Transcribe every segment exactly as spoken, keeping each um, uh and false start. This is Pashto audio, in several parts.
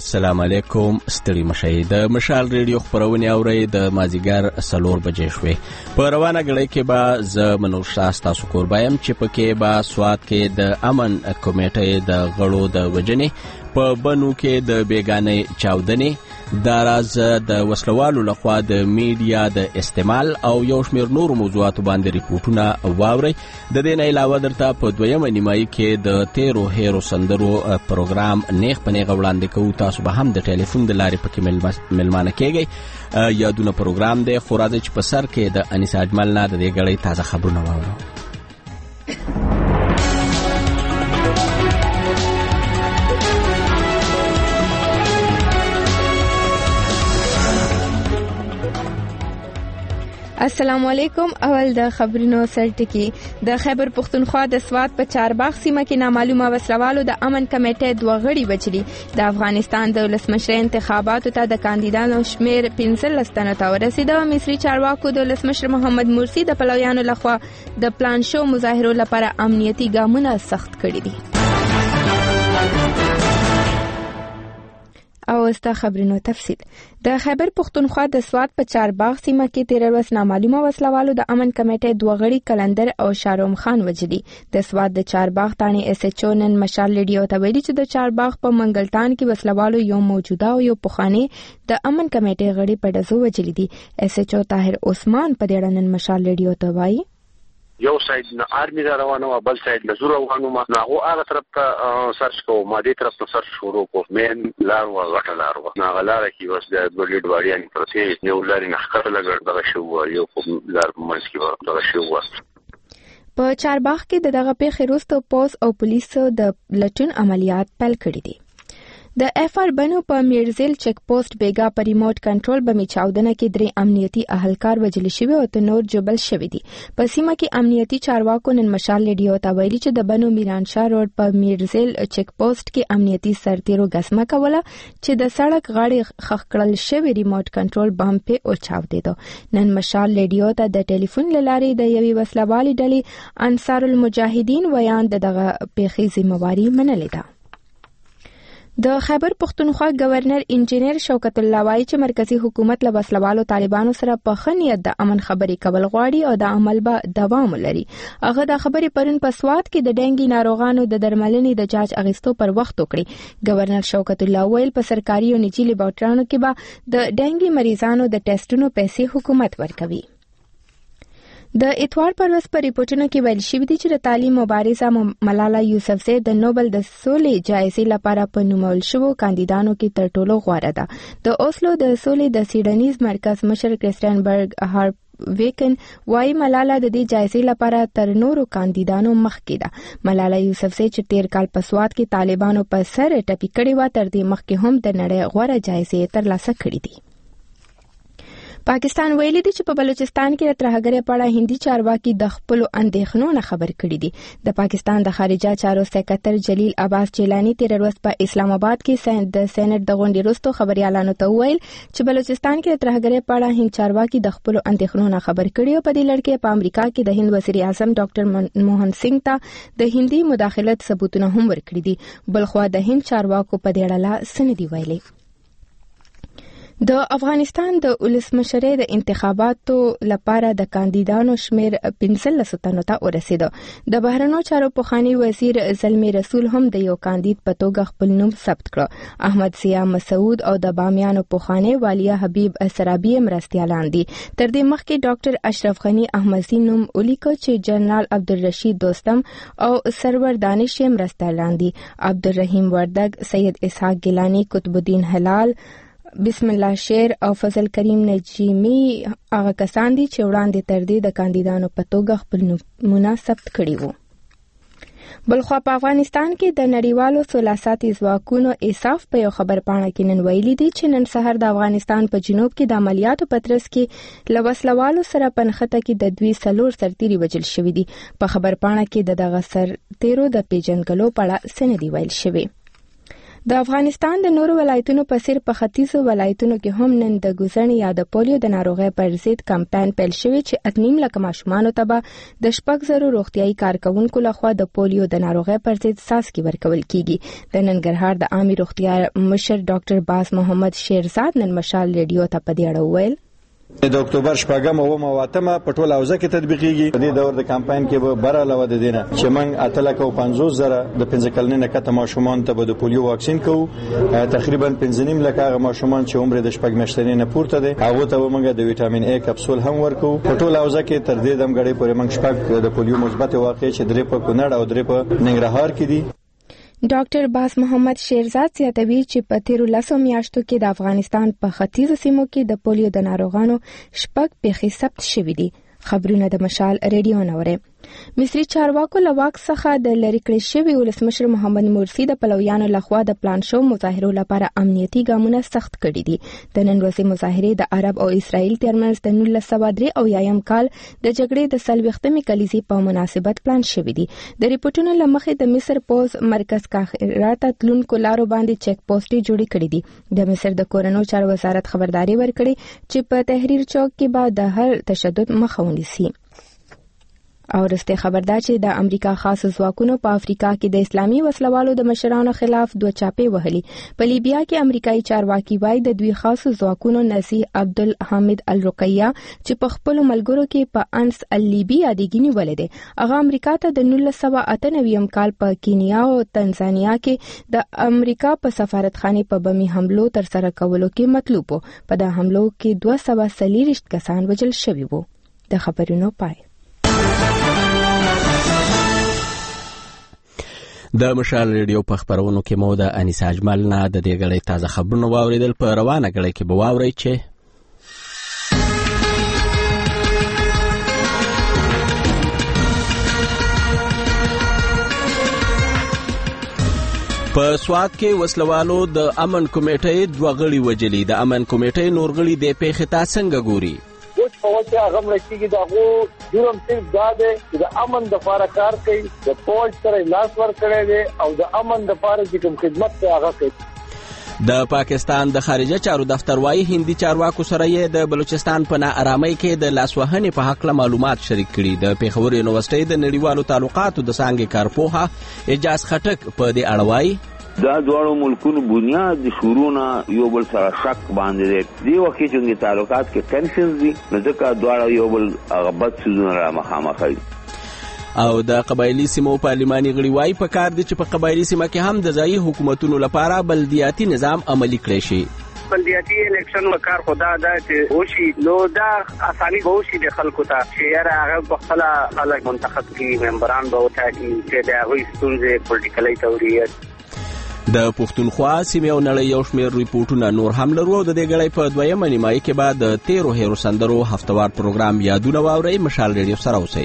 السلام علیکم. ستړي مشئ. د مشال ریډیو خبرونه اورئ د مازیګر سلور بجې شوې. په روانه غړې کې به ز منور شاه تاسو کوربایم چې پکې به سواد کې د امن کمیټې د غړو د وجنې په بنو کې د بیگانې چاودنې د راز د وسلوالو لخوا د میډیا د استعمال او یو شمېر نور موضوعاتو باندې ریپورتونه واوري. د دې نه علاوه درته په دویمه نیمایي کې د تیرو هیرو سندرو پروګرام نیغ په نیغه وړاندې کوو. تاسو به هم د ټلیفون د لارې پکې ملمانه کېږئ. یادونه پروګرام دی خو راځي چې په سر کې د انیسا اجمل نه د دې غړې تازه خبرونه واورو. السلام علیکم. اول د خبرونو سرټکی. د خیبر پختونخوا د سوات په چارباغ سیمه کې نامعلومه وسلوالو د امن کمیټې دوه غړي وچري. د افغانستان د ولسمشر انتخاباتو ته د کاندیدانو شمیر پنځلس تنو ته ورسېد. مصری چارواکو د ولسمشر محمد مرسی د پلویانو لخوا د پلان شو مظاهرو لپاره امنیتي ګامونه سخت کړي دي. او استا خبرونو تفصیل. د خیبر پختونخوا د سوات په چارباغ سیمه کې تیر ورځ نامعلومه وسلوالو د امن کمیټې دوه غړي کلندر او شاروم خان وجدي. د سوات د چارباغ تانی اس ایچ او نن مشال ریډیو ته ویلي چې د چارباغ په منګلټان کې وسلوالو یو موجوده او یو پخوانی د امن کمیټې غړي په دزو وجلي دي. اس ایچ او طاهر عثمان په دې اړه نن مشال ریډیو ته وایي یو ساید نه آرمی دا روانه او بل ساید نه زور روانه ما ناغو هغه طرف ته سرچ کوو ما دې طرف ته سرچ شروع کوو مین لار و غټه لار و ناغه لار کې وس د بلډ واریان پروسې یو لار نه خطر لګر دغه شو یو کوم لار مونږ کې و دغه شو. په چارباغ کې دغه پیښې وروسته پولیس او پولیسو د لټون عملیات پیل کړي دي. د اف آر بنو په میرزیل چیک پوسټ بیگا پر ریموټ کنټرول بمی چاودنه کې درې امنیتي اهلکار وجل شوی او ته نور جبل شوی دي. په سیمه کې امنیتي چارواکو نن مشال ریډیو ته ویلي چې د بنو میرانشاه روډ په میرزیل چیک پوسټ کې امنیتي سرتیرو غسمه کوله چې د سړک غاړې خخ کړل شوی ریموټ کنټرول بم په او چاودیدو. نن مشال ریډیو ته د ټلیفون لارې د یوې وسلوالي ډلې انصار المجاهدین ویان دغه پیښې ذمہواری منلې ده. د خیبر پختونخوا گورنر انجینیر شوکت الله وایي چې مرکزی حکومت له وسلوالو طالبانو سره په خنیت د امن خبرې کول غواړي او د عمل به دوام لري. هغه د خبرې پرون په سوات کې د ډنګي ناروغانو د درملنې د جاج اغستو پر وخت وکړي. گورنر شوکت الله ویل په سرکاري او نجی لیبارټریانو کې به د ډنګي مریضانو د ټیسټونو پیسې حکومت ورکوي. د اتوار پر ورځ په ریپورتونو کې ویل شوی دی چې د تعلیم مبارزه ملاله یوسفزۍ د نوبل د سولې جایزې لپاره په نومول شوو کاندیدانو کې تر ټولو غوره ده. د اوسلو د سولې د سیډنیز مرکز مشر کرسټنبرګ هارپ ویکن وايي ملاله د دې جایزې لپاره تر نورو کاندیدانو مخکې ده. ملاله یوسفزۍ چې تیر کال په سوات کې طالبانو په سر ټپي کړي و تر دې مخکې هم د نړۍ غوره جایزې ترلاسه کړې دي. پاکستان ویلي دی چې په بلوچستان کې د ترهګرۍ په اړه هندي چارواکي د خپل اندېښنو نه خبر کړي دي. د پاکستان د خارجه چارو سکرټر جلیل عباس چیلانی تیر ورځ په اسلام آباد کې د سېنات د غونډې وروسته خبريالانو ته وویل چې بلوچستان کې د ترهګرۍ په اړه هند چارواکي د خپل اندېښنو نه خبر کړي او په دې لړ کې په امریکا کې د هند وزیر اعظم ډاکټر موهن سنگ ته د هندي مداخلت ثبوتونه هم ورکړي دي. بلخو د هند چارواکو په دې اړه سندې ویلي. د افغانستان د ولسمشرۍ د انتخاباتو لپاره د کاندیدانو شمیر پنځلس تنو ته ورسېد. د بهرنیو چارو پخوانی وزیر زلمی رسول هم د یو کاندید په توګه خپل نوم ثبت کړ. احمد ضیا مسعود او د بامیانو پخوانی والیا حبیب سرابی مرستیالان دي. تر دې مخکې ډاکټر اشرف غنی احمدزی نوم ولیکو چې جنرال عبدالرشید دوستم او سرور دانش مرستیالان دي. عبدالرحیم وردگ، سید اسحاق گیلانی، قطب الدین هلال، بسم الله شیر او فضل کریم نجیمی هغه کسان دي چې وړاندې تر دې د کاندیدانو په توګه خپل نومونه ثبت کړي وو. بلخوا په افغانستان کې د نړیوالو سولاساتي ځواکونو ایساف په یو خبر پاڼه کې نن ویلي دي چې نن سحر د افغانستان په جنوب کې د عملیاتو په ترڅ کې له وسلوالو سره په نښته کې د دوی څلور سرتیري وژل شوي دي. په خبر پاڼه کې د دغه سرتیرو د پیژندګلو په اړه څه نه دي ویل شوي. د افغانستان د نورو ولایتونو په څیر په ختیځو ولایتونو کې هم نن د ګوزڼې یا د پولیو د ناروغۍ پر ضد کمپاین پیل شوی چې اتنیم لکه ماشومانو ته به د شپږ زرو روغتیايي کارکونکو لخوا د پولیو د ناروغۍ پر ضد څاڅکي ورکول کیږي. د ننګرهار د عامه روغتیا مشر ډاکټر باز محمد شیرزاد نن مشال ریډیو ته په دې اړه وویل د اکتوبر شپږم او مواتمه په ټول اوزه کې تطبیقيږي. په دې دور د کمپاین کې به بره علاوه د دینه چې موږ اتلک او پنځوس زره د پنځه کلنې کته ماشومان ته د پولیو واکسین کوو. تقریبا پنځه نیم لک هغه ماشومان چې عمر د شپږ میاشتې نه پورته دي هغه ته موږ د وټامین ای کپسول هم ورکو. په ټول اوزه کې تر دې دم غړي پورې موږ شپږ د پولیو مثبت واقع چې درې په کونړ او درې په ننګرهار کې دي. ډاکټر باز محمد شیرزاد زیاتوي چې په تیرو لسو میاشتو کې د افغانستان په ختیځو سیمو کې د پولیو د ناروغانو شپږ پیښې ثبت شوې دي. خبرونه د مشال ریډیو نوري. مصری چارواکو له واک څخه د لری کړی شوی ولسمشر محمد مرسی د پلویانو لخوا د پلان شو مظاهرو لپاره امنیتي ګامونه سخت کړي دي. د نن ورځې مظاهرې د عرب او اسرائیل ترمنځ د نولس سوه درې او یایم کال د جګړې د څلوېښتمې کلیزې په مناسبت پلان شوی دي. د ریپورتونو له مخې د مصر پوز مرکز قاهره ته تلونکو لارو باندې چک پوسټ جوړ کړي دي. د مصر د کورونو چارو وزارت خبرداري ورکړي چې په تحریر چوک کې به د هر تشدد مخه ونیسي. او رسته خبردار چې د امریکا خاص ځواکونو په افریقا کې د اسلامي وسلوالو د مشرانو خلاف دوه چاپې وهلي. په لیبیا کې امریکایي چارواکي وایي د دوی خاص ځواکونو نسی عبدالحمید الرقیہ چې په خپل ملګرو کې په انس اللیبی یادګینی ولید. هغه امریکا ته د نولس سوه اته نوي کال په کینیا او تنزانیا کې د امریکا په سفارتخانه په بمي حملو تر سره کولو کې مطلوب وو. په د حملو کې دوه سوه څلوېښت کسان وژل شوي وو. د خبرونو پای. د مشال ریډیو په خبرونو کې مو د انیس اجمل نه د دې غړې تازه خبرونه واوریدل. په روانه غړې کې به واورئ چې په سوات کې وسلوالو د امن کمیټې دوه غړي وجلي. د امن کمیټې نور غړي د پیښې ته څنګه ګوري؟ اوس په وخت هغه مرکزي دا غو جرم صرف دا دی چې د امن د لپاره کار کوي، د فوج سره لاس ور کړی دی او د امن د لپاره چې کوم خدمت کوي هغه کوي. د پاکستان د خارجه چارو دفتر وايي هندي چارواکو سره یې د بلوچستان په ناارامۍ کې د لاسوهنې په حق له معلومات شریک کړي. د پیښور یونیورسيټي د نړیوالو تعلقاتو د څانګې کارپوهه اجاز خټک په دې اړه وايي دا دواړو ملکونو بنیاد شروعونه یو بل سره شک باندې دی. دی وخت چې تعلقات کې ټنشنز دي نو ځکه دواړو یو بل هغه بد څیزونه را مخامخ دي. او د قبایلی سیمو پارلماني غړي وايي په کار دي چې په قبایلی سیمه کې هم د ځایي حکومتونو لپاره بلدیاتي نظام عملي کړي شي. بلدیاتي الیکشن وکړ خدا دا چې وشي نو دا اساني به وشي د خلکو ته چې یاره هغه په خپل خلک منتخب کړي ممبران به وټاکي چې د هغوی ستونزې پولیټیکلي توریت. د پښتونخوا سیمې او نړۍ یو شمېر ریپورټونه نور هم لرو او د دې غړې په دویمه نیمایي کې به د تیرو هیرو سندرو هفتوار پروګرام یادونه واورئ. مشال ریډیو سره اوسئ.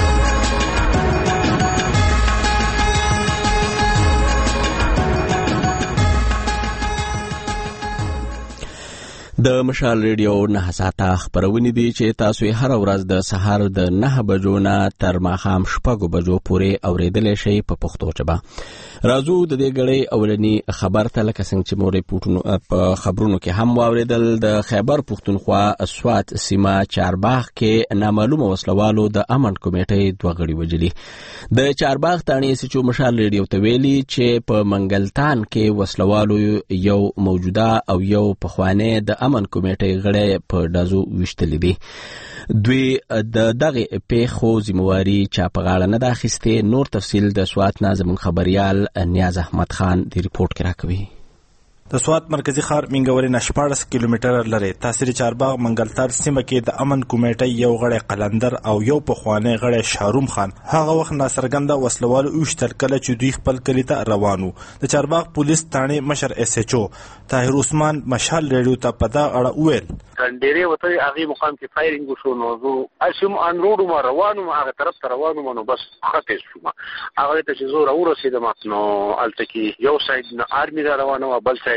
د مشال ریډیو نه ساته خبرونه دي چې تاسو یې هر ورځ د سهار د نه بجو نه تر ماښام شپږو بجو پورې اوریدلی شئ په پښتو ژبه. راځو د دې غړې اولنی خبر ته لکه څنګه چې مو ریپورټونو په خبرونو کې هم واوریدل. د خیبر پښتونخوا سوات سیمه چارباغ کې نامعلومه وسلوالو د امن کمیټې دوه غړي وجلي. د چارباغ تاڼې سچو مشال ریډیو ته ویلي چې په منګلتان کې وسلوالو یو موجوده او یو پخوانی د امن کمیټې غړي په دازو وشتلې دي. دوی د دغه پیښو ذمہواری چا په غاړه نه اخیستې. نور تفصیل د سوات نه زموږ خبريال نیاز احمد خان دی ریپورت کې راکوي. د سوات مرکزی ښار منګورې نه شپاړس کیلومتره لري تاثیر چارباغ منګلتار سیمه کې د امن کمیټې یو غړی قلندر او یو پخوانی غړی شاروم خان هغه وخت ناڅرګنده وسلوالو اوشتل کله چې دوی خپل کلی ته روانو. د چارباغ پولیس تاڼې مشر اس ایچ او طاهر عثمان مشال ریډیو ته په دا اړه وویل ډېرې وته هغه مقام کې فایرینګ وشو نو زه اشم ان روډ ما روانو هغه طرف ته روانو نو بس خطه شوم هغه ته چې زه ورسېدم نو الته کې یو سایډ نه آرمي را روانو بل سایډ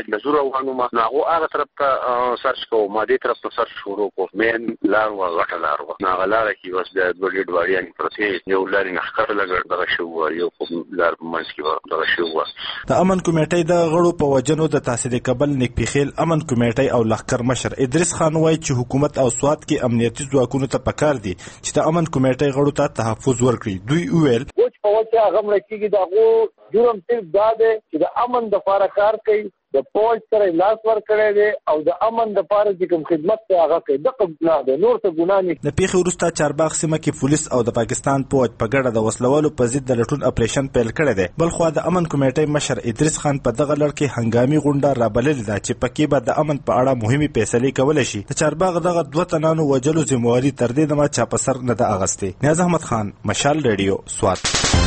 سایډ نه زور روانو ما ناغو هغه طرف ته سرچ کوو ما دې طرف ته سرچ شروع کو مین لار و غټه لار و ناغه لار کې بس د بلډ واریان پرته یو لارې نخکر لګر دغه شو یو لار منځ کې دغه شو د امن کمیټې د غړو په وجنو د تحصیل کابل نیک پیخیل امن کمیټې او لخر مشر ادریس خان وایي چې حکومت او سواد کې امنیتي ځواکونو ته پکار دي چې د امن کمیټې غړو ته تحفظ ورکړي. دوی وویل اوس په وجه هغه ملکیږي دغه جرم صرف دا دی چې د امن د لپاره کار کوي د پوج سره لاس ور کړی دی او د امن د لپاره چې کوم خدمت ته هغه کوي دغه ګناه ده نور څه ګناه نه. د پیښې وروسته چارباغ سیمه کې پولیس او د پاکستان پوج په ګډه د وسلوالو په ضد د لټون اپریشن پیل کړی دی. بل خو د امن کمیټې مشر ادریس خان په دغه لړ کې هنګامي غونډه رابللې ده چې پکې به د امن په اړه مهمې فیصلې کولای شي. د چارباغ دغه دوه تنانو وجلو ذمہواری تر دې دمه چا په سر نه ده اغستې. نیاز احمد خان، مشال ریډیو، سوات.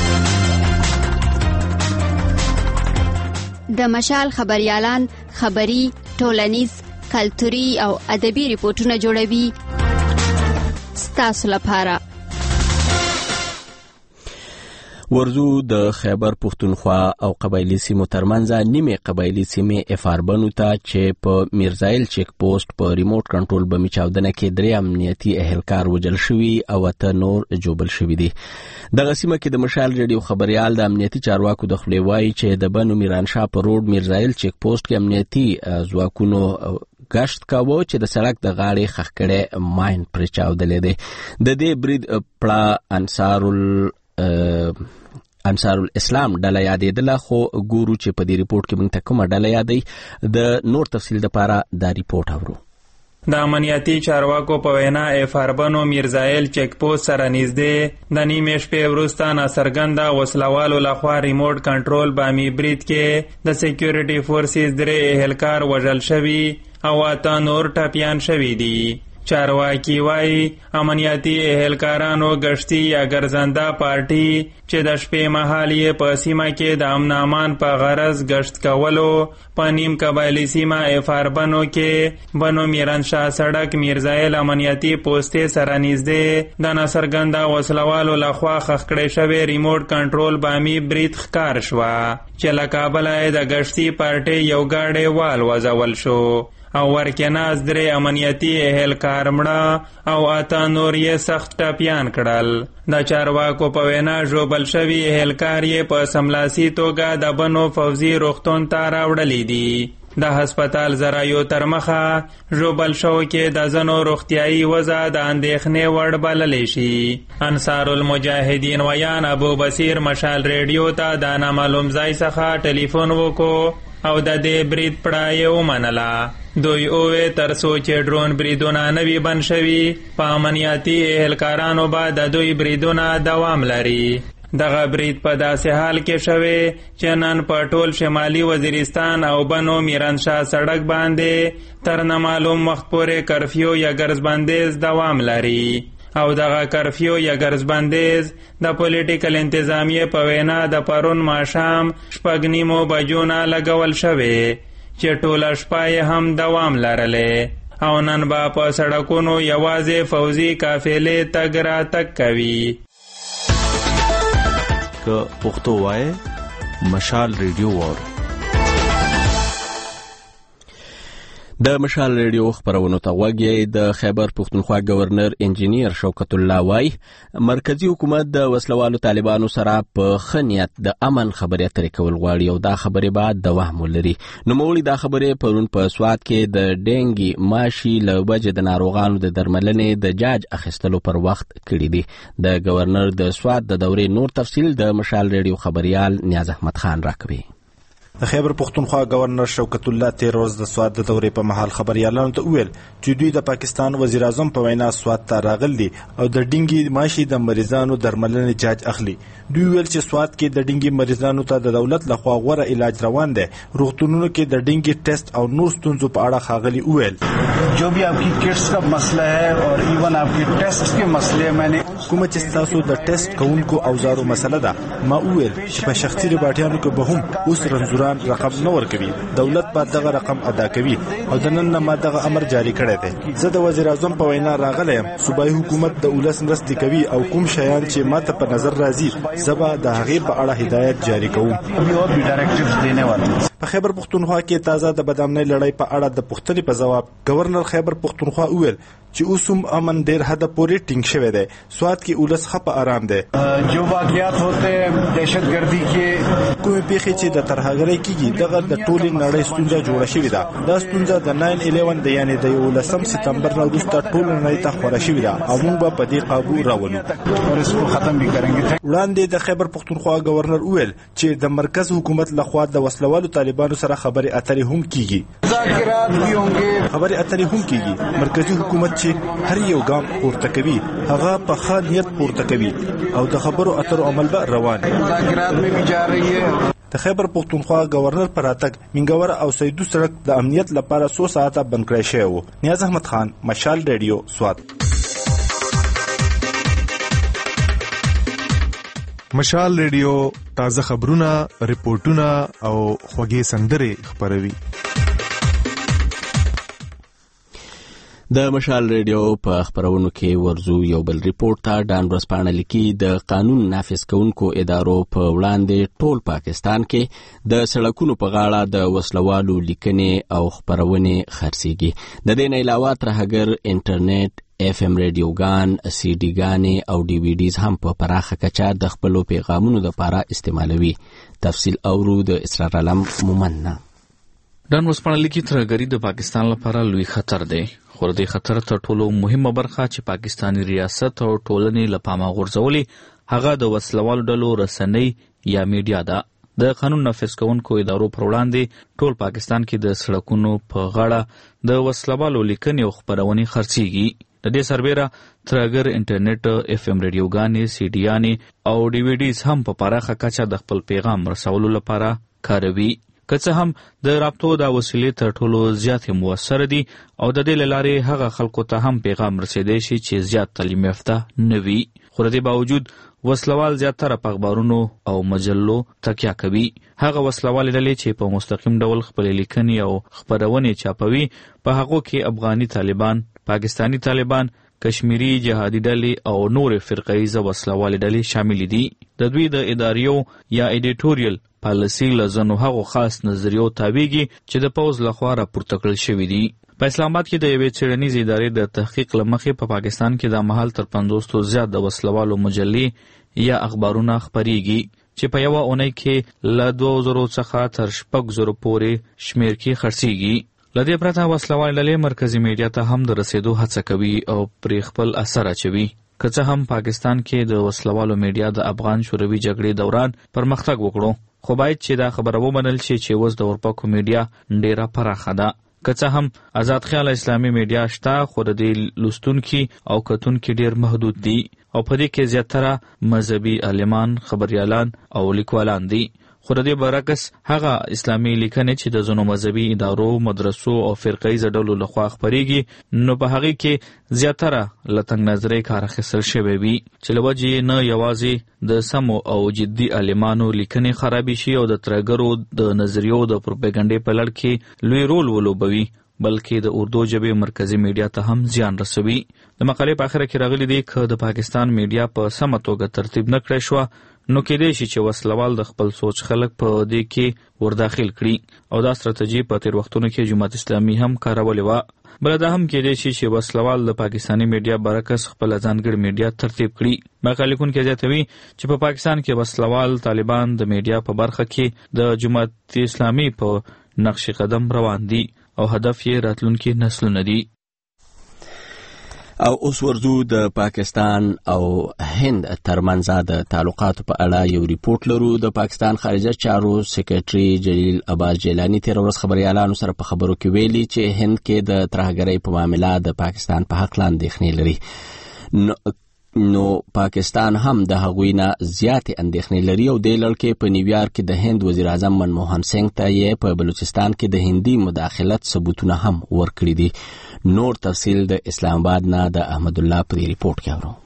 د مشال خبريالان خبري، ټولنیز، کلتوري او ادبي ریپورتونه جوړوي ستاسو لپاره. ورزو د خیبر پښتونخوا او قبایلی سیمو ترمنځ نیمه قبایلی سیمې افاربنو ته چې په میرزایل چیک پوسټ په ریموټ کنټرول بمی چاودنه کې درې امنیتي اهلکار وجل شوي او ته نور جوبل شوي دي. دغه سیمه کې د مشال ریډیو خبريال د امنیتي چارواکو د خپلې وایي چې د بنو میرانشاه په روډ میرزایل چیک پوسټ کې امنیتي ځواکونو گشت کاوه چې د سړک د غاړې خښ کړي ماین پر چاودلې دي. د دې برید پړه انصار انصار الاسلام ډله یادېدله خو ګورو چې په دې ریپورت کې موږ ته کومه ډله یادې. د نور تفصیل لپاره دا ریپورت اورو. د امنیتي چارواکو په وینا افاربنو میرزایل چیک پوسټ سره نږدې د نیمې شپې وروسته ناڅرګنده وسلوالو لخوا ریموټ کنټرول بامي برید کې د سکیورټي فورسز درې اهلکار وژل شوي او اته نور ټپیان شوي دي. چارواکي وایي امنیتي اهلکارانو گشتي یا ګرځنده پارټي چې د شپې مهال یې په سیمه کې د امن امان په غرض گشت کولو په نیم قبایلی سیمه افاربنو کې بنو میرانشاه سړک میرزایل امنیتي پوسټې سره نږدې د ناڅرګنده وسلوالو لخوا خښ کړی شوی ریموټ کنټرول بامي برید ښکار شوه چې له کابله یې د گشتي پارټۍ یو ګاډی وال وځول شو او ورکناز درې امنیتي اهلکار مړه او اته نور یې سخت ټپیان کړل. د چارواکو په وینا ژوبل شوي اهلکار یې په سملاسي توګه د بنو فوزي روغتون ته راوړلي دي. د هسپتال ذرایو تر مخه ژوبل شو کې د ځنو روغتیایي وضع د اندېښنې وړ بللی شي. انصار المجاهدین ویان ابو بصیر مشال ریډیو ته د نامعلوم ځای څخه ټلیفون وکړو او د دې برید پړه یې ومنله. دوی اووې تر څو چې ډرون بریدونه نه وي بند شوي په امنیتي اهلکارانو به د دوی بریدونه دوام لري. دغه برید په داسې حال کې شوی چې نن په ټول شمالي وزیرستان او بنو میرانشاه سړک باندې تر نامعلوم وخت پورې کرفیو یا ګرځبندیز دوام لري او دغه کرفیو یا ګرځبندیز د پولیټیکل انتظامیې په وینا د پرون ماښام شپږ نیمو بجو نه لګول شوی چې ټوله شپه یې هم دوام لرلی او نن به په سړکونو یوازې فوزي قافلې تګ راتګ کوي. که پښتو وایې مشال ریډیو واورئ. د مشال ریډیو خبرونو ته غوږ یې. د خیبر پښتونخوا گورنر انجینیر شوکت الله وای مرکزی حکومت د وسلوالو طالبانو سره په ښه نیت د امن خبرې اترې کول غواړي او دا خبرې به دوام ولري. نوموړي دا خبرې پرون په سوات کې د ډینګي ماشي له وجې د ناروغانو د درملنې د جاج اخیستلو پر وخت کړي دي. د گورنر د سوات د دورې نور تفصیل د مشال ریډیو خبريال نیاز احمد خان راکوي. د خیبر پښتونخوا گورنر شوکت الله تیر ورځ د سوات د دورې په مهال خبريالانو ته وویل چې دوی د پاکستان وزیر اعظم په وینا سوات ته راغلي او د ډینګي ماشي د مریضانو درملنې جاج اخلي. دوی ویل چې سوات کې د ډینګي مریضانو ته د دولت لخوا غوره علاج روان دی. روغتونونو کې د ډینګي ټیسټ او نور ستونزو په اړه ښاغلي وویل جو بھی आपकी किट्स का मसला है और इवन आपके टेस्ट के मसले मैंने کومه چې تاسو د ټیسټ کوونکو اوزارو مسله ده ما وویل چې په شخصي ریباټیانو کې به هم اوس رنځوران رقم نه ورکوي. دولت به دغه رقم ادا کوي او د نن نه ما دغه امر جاری کړی دی. زه د وزیر اعظم په وینا راغلی یم. صوبایي حکومت د ولس مرستې کوي او کوم شیان چې ما ته په نظر راځي زه به د هغې په اړه هدایت جاری کوم. په خیبر پښتونخوا کې تازه د بدامنۍ لړۍ په اړه د پوښتنې په جواب گورنر خیبر پښتونخوا وویل چې اوس هم امن ډیر حد پورې ټینګ شوی دی. سوات کې اولس ښه په آرام دی. جو واقعات ہوتے ہیں دہشت گردی کې کومې پیښې چې د ترهګرۍ کېږي دغه د ټولې نړۍ ستونزه جوړه شوې ده. دا ستونزه د ناین الیون د یعنې د یولسم سپتمبر نه وروسته ټول نړۍ ته خوره شوې ده او موږ به په دې قابو راولو اور اس کو ختم بھی کریں گے. وړاندې د خیبر پښتونخوا گورنر وویل چې د مرکز حکومت لخوا د وسلوالو طالبانو سره خبرې اترې هم کیږي. مذاکرات بھی ہوں گے. خبرې اترې هم کیږي. مرکزی حکومت چې هر یو ګام پورته کوي هغه په ښه نیت پورته کوي او د خبرو اترو عمل به روان. مذاکرات میں بھی جا رہی ہے. د خیبر پښتونخوا گورنر پر راتګ منګور او سیدو سړک د امنیت لپاره څو ساعته بند کړی شوی و. نیاز احمد خان، مشال ریډیو، سوات. مشال ریډیو تازه خبرونه، ریپورتونه او خوږې سندرې خپروي. د مشال ریډیو په خبرونو کې ورزو یو بل ریپورت ته ډان ورځپاڼه لیکي د قانون نافذ کوونکو ادارو په وړاندې ټول پاکستان کې د سړکونو په غاړه د وسلوالو لیکنې او خبرونې خرڅېږي. د دې نه علاوه ترهګر انټرنیټ، اف ام ریډیوګان، سی ډي ګانې او ډي وي ډیز هم په پراخه کچه د خپلو پیغامونو لپاره استعمالوي. تفصیل اورو د اسرار علم مومنه. ډان ورځپاڼه لیکي ترهګري د پاکستان لپاره لوی خطر دی. خو د خطر تر ټولو مهمه برخه چې پاکستاني ریاست او ټولنې له پامه غورځولې هغه د وسلوالو ډلو رسنۍ یا میډیا ده. د قانون نافذ کوونکو ادارو پر وړاندې ټول پاکستان کې د سړکونو په غاړه د وسلوالو لیکنې او خپرونې خرڅېږي. د دې سربیره ترهګر انټرنیټ، اف ام ریډیوګانې، سی ډیانې او ډي وي ډیز هم په پراخه کچه د خپل پیغام رسولو لپاره کاروي. که څه هم د رابطو دا وسیلې تر ټولو زیاتې مؤثره دي او د دې له لارې هغه خلکو ته هم پیغام رسیدی شي چې زیات تعلیم یافته نه وي. خو د دې باوجود وسلوال زیاتره په اخبارونو او مجلو تکیه کوي. هغه وسلوال ډلې چې په مستقیم ډول خپلې لیکنې او خپرونې چاپوي په هغو کې افغاني طالبان، پاکستانی طالبان، کشمیری جهادي ډلې او نورې فرقه‌ایزه وسلوالې ډلې شامل دي. د دوی د اداریو یا ایډیټوریل پالیسي له ځینو هغو خاص نظریو تابعیږي چې د پوځ لخوا راپورته کړل شوي دي. په اسلام آباد کې د یوې څېړنیزې ادارې د تحقیق له مخې په پاکستان کې د مهال تر پنځوسو زیات د وسلوالو مجلې یا اخبارونه خپریږي چې په یوه اونۍ کې له دوه زرو څخه تر شپږ زرو پورې شمېر کې خرڅېږي. له دې پرته وسلوال ډلې مرکزي میډیا ته هم د رسېدو هڅه کوي او پرې خپل اثر اچوي. که څه هم پاکستان کې د وسلوالو میډیا د افغان شوروي جګړې دوران پرمختګ وکړو، خو باید چې دا خبره ومنل شي چې اوس د اورپکو میډیا ډیره پراخه ده. که څه هم آزاد خیال اسلامي میډیا شته، خو د دې لوستونکي او کتونکي ډیر محدود دي او په دې کې زیاتره مذهبي عالمان، خبريالان او لیکوالان دي. خو د دې برعکس هغه اسلامي لیکنې چې د ځینو مذهبي ادارو، مدرسو او فرقه‌ایزه ډلو لخوا خپریږي نو په هغې کې زیاتره له تنګ نظرۍ کار اخیستل شوی وي چې له وجې نه یوازې د سمو او جدي عالمانو لیکنې خرابې شي او د ترهګرو د نظریو د پروپاګانډې په لړ کې لوی رول ولوبوي، بلکې د اردو ژبې مرکزي میډیا ته هم زیان رسوي. د مقالې په اخره کې راغلي دي که د پاکستان میډیا په سمه توګه ترتیب نه کړی شوه نو کېدای شي چې وسلوال د خپل سوچ خلک په دې کې ورداخل کړي او دا ستراتیژي په تیر وختونو کې جماعت اسلامي هم کارولې وه. بله دا هم کېدای شي چې وسلوال د پاکستاني میډیا برعکس خپله ځانګړې میډیا ترتیب کړي. مقالې لیکونکی زیاتوي چې په پاکستان کې وسلوال طالبان د میډیا په برخه کې د جماعت اسلامي په نقش قدم روان دي او هدف یې راتلونکي نسلونه دي. او اوس ورځو د پاکستان او هند ترمنځ د تعلقاتو په اړه یو ریپورت لرو. د پاکستان خارجه چارو سکرټري جلیل عباس جیلانی تیر ورځ خبريالانو سره په خبرو کې ویلي چې هند کې د ترهګرۍ په معاملې د پاکستان په حق اندېښنې لري. نو نو پاکستان هم د هغوی نه زیاتې اندېښنې لري او د لړ کې په نیویارک کې د هند وزیر اعظم منموهن سنگ ته یې په بلوچستان کې د هندي مداخلت ثبوتونه هم ورکړي دي. نور تفصیل د اسلام آباد نه د احمد الله په ریپورت کې اورو.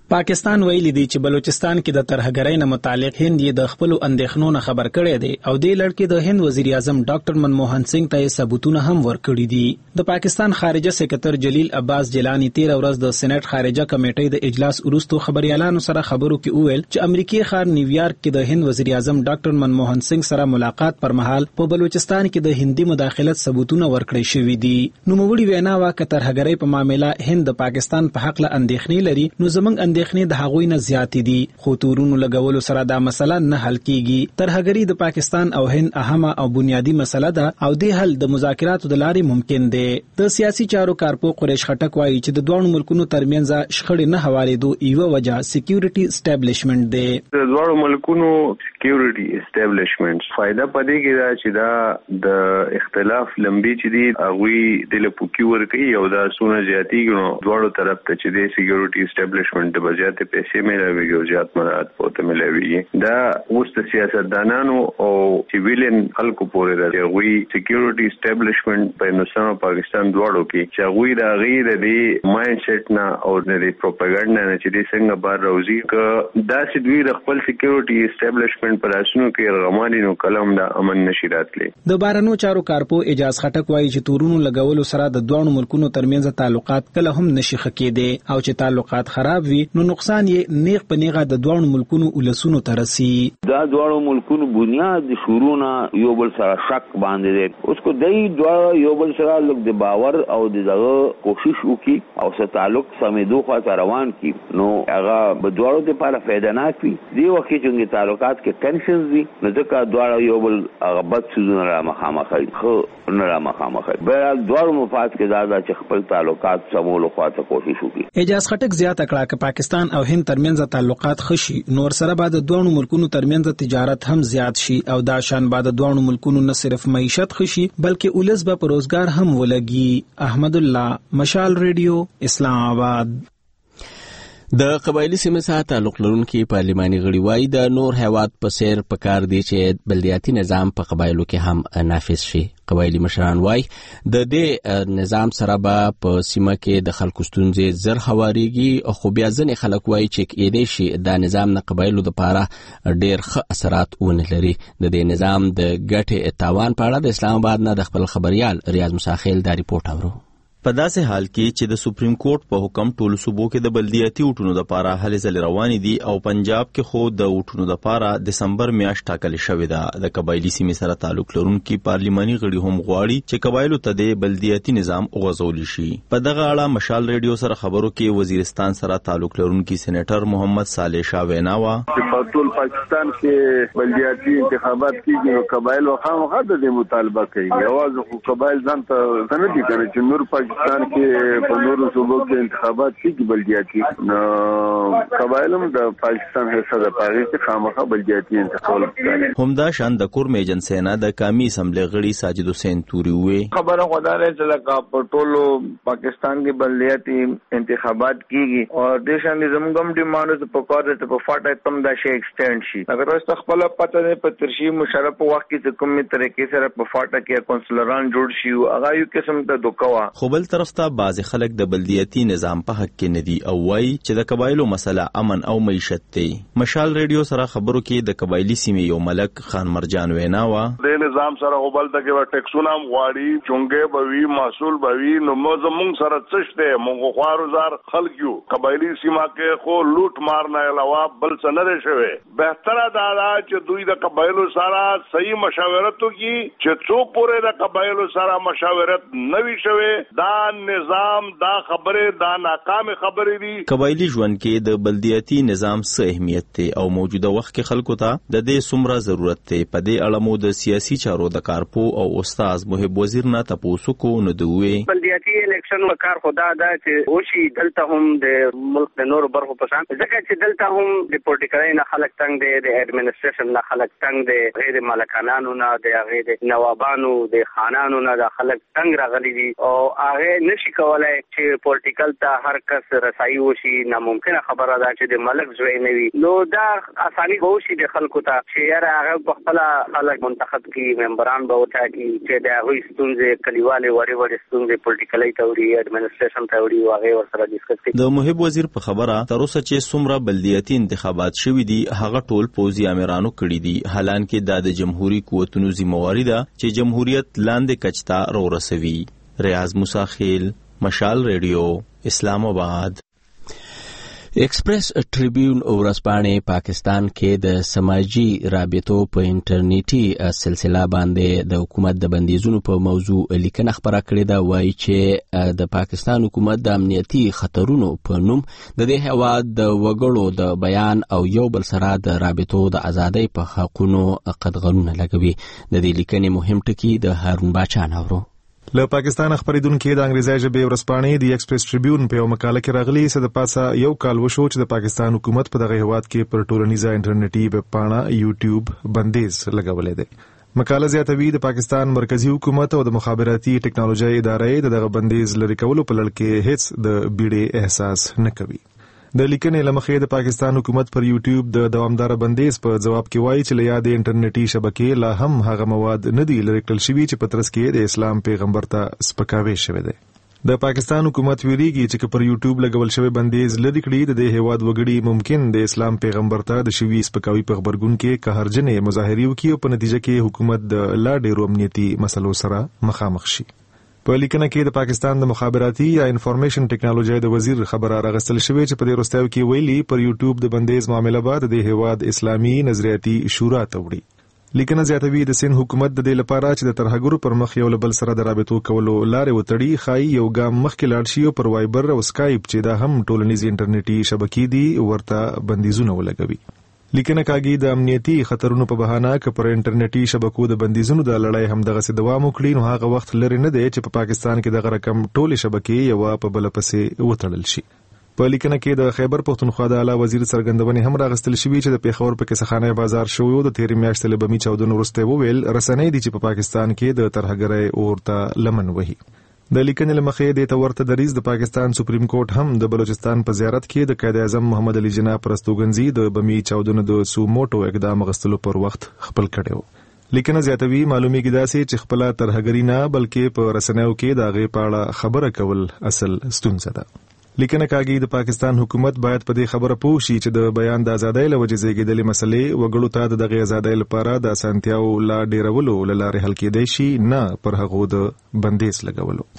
پاکستان ویلي دی چې بلوچستان کې د ترهګرۍ نه متعلق هند یې د خپل اندېښنو نه خبر کړی دی او د لړ د هند وزیر اعظم ډاکټر منموهن سنگ ته ثبوتونه هم ورکړي دي. د پاکستان خارجه سکرټر جلیل عباس جیلانی تیر ورځ د سېنات خارجه کمیټې د اجلاس وروسته خبريالانو سره خبرو کې وویل چې امریکای ښار نیویارک کې د هند وزیر اعظم ډاکټر منموهن سنگ سره ملاقات پر مهال په بلوچستان کې د هندي مداخلت ثبوتونه ورکړي شوي دي. نو موږ وینا وا ک ترهګرۍ په معاملې هند د پاکستان په حق له اندېښنې لري نو زمونږ اندېښنې د هغوی نه زیاتې دي خو تورونو لګولو سره دا مسله نه حل کیږي. ترهګري د پاکستان او هند اهمه او بنیادی مسله ده او د حل د مذاکراتو د لارې ممکن دی. د سیاسي چارو کارپو قریش خټک وایي چې د دوه ملکونو ترمنځ شخړې نه حوالېدو یو وجه سکیورټي اسټابلیشمنت دی. د دوه ملکونو سکیورټي اسټابلیشمنت فائدہ پدې کې دا چې دا د اختلاف لمبي چې دی هغه د لپوکی ورکی او دا سونه زیاتیږي نو دوه طرف ته چې د سکیورټي اسټابلیشمنت د بجاته پیسې ملوي او زیات مراد پوته ملوي. دا اوس د سیاستدانانو او سیویلین خلکو پورې د وی سکیورټي اسټابلیشمنت په نوسانو پاکستان دواړو کې چې وی دا غیر د مایند سیټ نه او د پروپاګاندا نه چې د څنګه بار روزي ک دا چې دوی د خپل سکیورټي اسټابلیشمنت پر اسونو کې رغماني نو کلم دا امن نشي راتلی. د بارنو چارو کارپو اجاز خټک وایي چې تورونو لګولو سره د دوه ملکونو ترمنځ تعلقات کله هم نشي خکېده او چې تعلقات خراب وي نو نقصان یې نیغ په نیغه د دوه ملکونو ولسونو ترسي. دا دوه ملکونو بنیاد شروعنا یو بل سره شک باندې دي اوس کو دای دوه یو بل سره لږ د باور او دغه کوشش وکي او ست تعلق سمېدو خو روان کی نو هغه به دوه د لپاره فائدہ نه کوي. دی وخت چې تعلقات کې ټنشنز دي نو ځکه دوه یو بل هغه بد سيزونه را مخامخ خو نه را مخامخ به دوه مفاد کې زیاده چې خپل تعلقات سمولو خواته کوشش وکي. اجاز خټک زیاته کړه چې پاکستان او هند ترمنځ تعلقات خشي نور سره بعد د دوه ملکونو ترمنځ تجارت هم زیات شي او دا شان بعد د دوه ملکونو نه صرف معیشت خشي بلکې ولس به پر روزګار هم ولګي. احمد الله مشال ریډیو اسلام آباد. د قبایلی سیمې سره تعلق لرونکي پارلماني غړي وایي د نور هیواد په سیر پکار دي چې بلدیاتي نظام په قبایلو کې هم نافذ شي. قبایلی مشران وایي د دې نظام سره به په سیمه کې د خلکو ستونزې زر هواريږي خو بیا ځنې خلک وایي چې کېدای شي دا نظام نه قبایلو لپاره ډېر ښه اثرات ونه لري. د دې نظام د ګټې تاوان په اړه د اسلام آباد نه د خپل خبريال ریاض مساخیل دا ریپورت اورو. په داسې حال کې چې د سپریم کورټ په حکم ټولو صوبو کې د بلدیاتي وټونو لپاره هلې ځلې روانې دي او پنجاب کې خو د وټونو لپاره دسمبر میاشت ټاکل شوې ده. د قبایلی سیمې سره تعلق لرونکي پارلماني غړي هم غواړي چې قبایلو ته د بلدیاتي نظام وغځول شي. په دغه اړه مشال ریډیو سره خبرو کې وزیرستان سره تعلق لرونکي سېنیټر محمد صالح شاه وینا وا په ټول پاکستان کې بلدیاتي انتخابات کیږي نو قبایل خامخا د دې مطالبه کوي. یوازې خو قبایل ځان ته نه دي کوي چې نور پاکستان کې په نورو صوبو کې انتخابات کیږي بلدیاتي نو قبایلم د پاکستان حصہ د پاره کې خامخا بلدیاتي انتخابات کوي. همدا شان د کور میجن سینا د قومي اسمبلی غړي ساجد حسین توري وې خبره خدای چې لکه په ټولو پاکستان کې بلدیاتي انتخابات کیږي او د شان زموږم ډیمانډ په کار ته په فاټه تم دا شی ایکسټند شي. اگر تاسو خپل پته نه په ترشی مشرف وخت کې کومه طریقې سره په فاټه کې کونسلران جوړ شي او هغه یو قسم ته دوکوا. خو بل طرف ته بعض خلک د بلدیاتي نظام په حق کې ندي او وایي چې د قبایلو مسله امن او معیشت دی. مشال ریډیو سره خبرو کې د قبایلی سیمې یو ملک خان مرجان وینا وا د نظام سره غوبل ته کې ټیکسونه غواړي چونګې بوي محصول بوي نو موږ سره څشته موږ خوارو زار خلک یو قبایلی سیمه کې خو لوټ مار نه علاوه بل څه نه شوي. بهتره دا چې دوی د قبایلو سره صحیح مشاورت وکړي چې څو پورې د قبایلو سره مشاورت نه وي شوي دا نظام دا خبره دا ناکام خبره دي. قبایلی ژوند کې د بلدیاتي نظام څه اهمیت دی او موجوده وخت کې خلکو ته د دې څومره ضرورت دی. په دې اړه مو د سیاسي چارو د کارپو او استاد محب وزیر نه تاسو کو نو دوی بلدیاتي الیکشن وکړ خدا دا چې وشي دلته هم د ملک د نور برخو په شان ځکه چې دلته هم د پولیټیکل نه خلک تنگ دي د اډمنسټریشن نه خلک تنگ دي غیر مالکانانو نه د غیر نوابانو د خانانو نه د خلک تنگ راغلي دي او هغه نشي کولای چې پولیټیکل ته هر کس رسایي وشي. ناممکنه خبره ده چې د ملک زوی نه وي. نو دا اساني به وشي د خلکو ته چې یاره هغه په خپل خلک منتخب کړي، ممبران به وټاکي چې د هغوی ستونزې کلیوالې وړې وړې ستونزې پولیټیکلي توري اډمنسټریشن توري هغه ورسره ډیسکس کړي. د محب وزیر په خبره تر اوسه چې څومره بلدیاتي انتخابات شوي دي هغه ټول پوځي امیرانو کړي دي، حالانکه دا د جمهوریت قوتونو ذمہواری ده چې جمهوریت لاندې کچتا رو رسوي. ریاض موسی خیل، مشال ریډیو، اسلام آباد. ایکسپریس ټریبیون ورځپاڼې پاکستان کې د سماجی رابطو په انټرنیټي سلسله باندې د حکومت د بندیزونو په موضوع لیکنه خبره کړې ده. وایي چې د پاکستان حکومت د امنیتي خطرونو په نوم د دې هیواد د وګړو د بیان او یو بل سره د رابطو د ازادۍ په حقونو قدغنونه لګوي. د دې لیکنې مهم ټکي د هارون باچا نورو. له پاکستان خبرېدونکو د انګریزي ژبې ورځپاڼې د ایکسپریس ټریبیون په یو مقاله کې راغلي چې د پاسه یو کال وشو چې د پاکستان حکومت په دغه هیواد کې پر ټولنیزه انټرنیټي ویبپاڼه یوټیوب بندیز لګولې ده. مقاله زیاتوي د پاکستان مرکزی حکومت او د مخابراتي ټکنالوژي ادارې دغه بندیز لري کولو په لړ کې هیڅ د بیړې احساس نه کوي. د لیکنې لمخې د پاکستان حکومت پر یوټیوب د دوامدار بندیز په جواب کې وایي چې له یادې انټرنیټي شبکې لا هم هغه مواد نه دي لري کړل شوي چې په ترڅ کې د اسلام پیغمبر ته سپکاوی شوی دی. د پاکستان حکومت ویریږي چې پر یوټیوب لګول شوی بندیز لري کړي د دې هیواد وګړي ممکن د اسلام پیغمبر ته د شوي سپکاوي په خبرګون کې قهرجنې مظاهرې وکړي او په نتیجه کې حکومت د لا ډېرو امنیتي مسلو سره مخامخ شي. په لیکنه کې د پاکستان د مخابراتي یا انفارمیشن ټکنالوژي د وزیر خبره راغستل شوې چې په دې وروستیو کې ویلي پر یوټیوب د بندیز معاملې بعد د هیواد اسلامي نظریاتي شورا ته وړي. لیکنه زیاتوي د سین حکومت د دې لپاره چې د ترهګرو پر مخ یو بل سره د رابطو کولو لارې وتړي خای یو ګام مخکې لاړ شي او پر وایبر او سکایپ چې دا هم ټولنیز انټرنیټي شبکې دي ورته بندیزونه ولګوي. لیکنه کاږي د امنیتي خطرونو په بهانه ک پر انټرنیټي شبکو د بندیزونو د لړۍ هم دغه سي دوام وکړي نو هغه وخت لري نه دی چې په پاکستان کې دغه رقم ټولې شبکې یو په بل پسې وتړل شي. په لیکنه کې د خیبر پښتونخوا د اعلی وزیر څرګندونې هم راغستل شوې چې د پیښور په کیسخانه بازار شوی د تیرې میاشتې له بمی چودنو وروسته وویل رسنۍ دي چې په پاکستان کې د ترهګرۍ اورته لمن وهي. د لیکنې لمخې د تورته دریز د پاکستان سپریم کورټ هم د بلوچستان په زیارت کې د قائد اعظم محمد علي جناح پرستوګنځي د بمی چاودنو د سوموټو اقدام غستلو پر وخت خپل کړو. لیکنه زیاتوي معلومیږي داسې چې خپل ترهګری نه بلکې په رسنیو کې د غي پاړه خبره کول اصل ستونزه ده. لیکنه کاږي د پاکستان حکومت باید په دې خبره پوه شي چې د بیان د ازادۍ لوجې زیږیدلې مسلې وګړو ته د دغه ازادۍ لپاره د اسانتیاو لا ډیرولو لاره حل کېدای شي نه پر هغه د بندیز لګولو.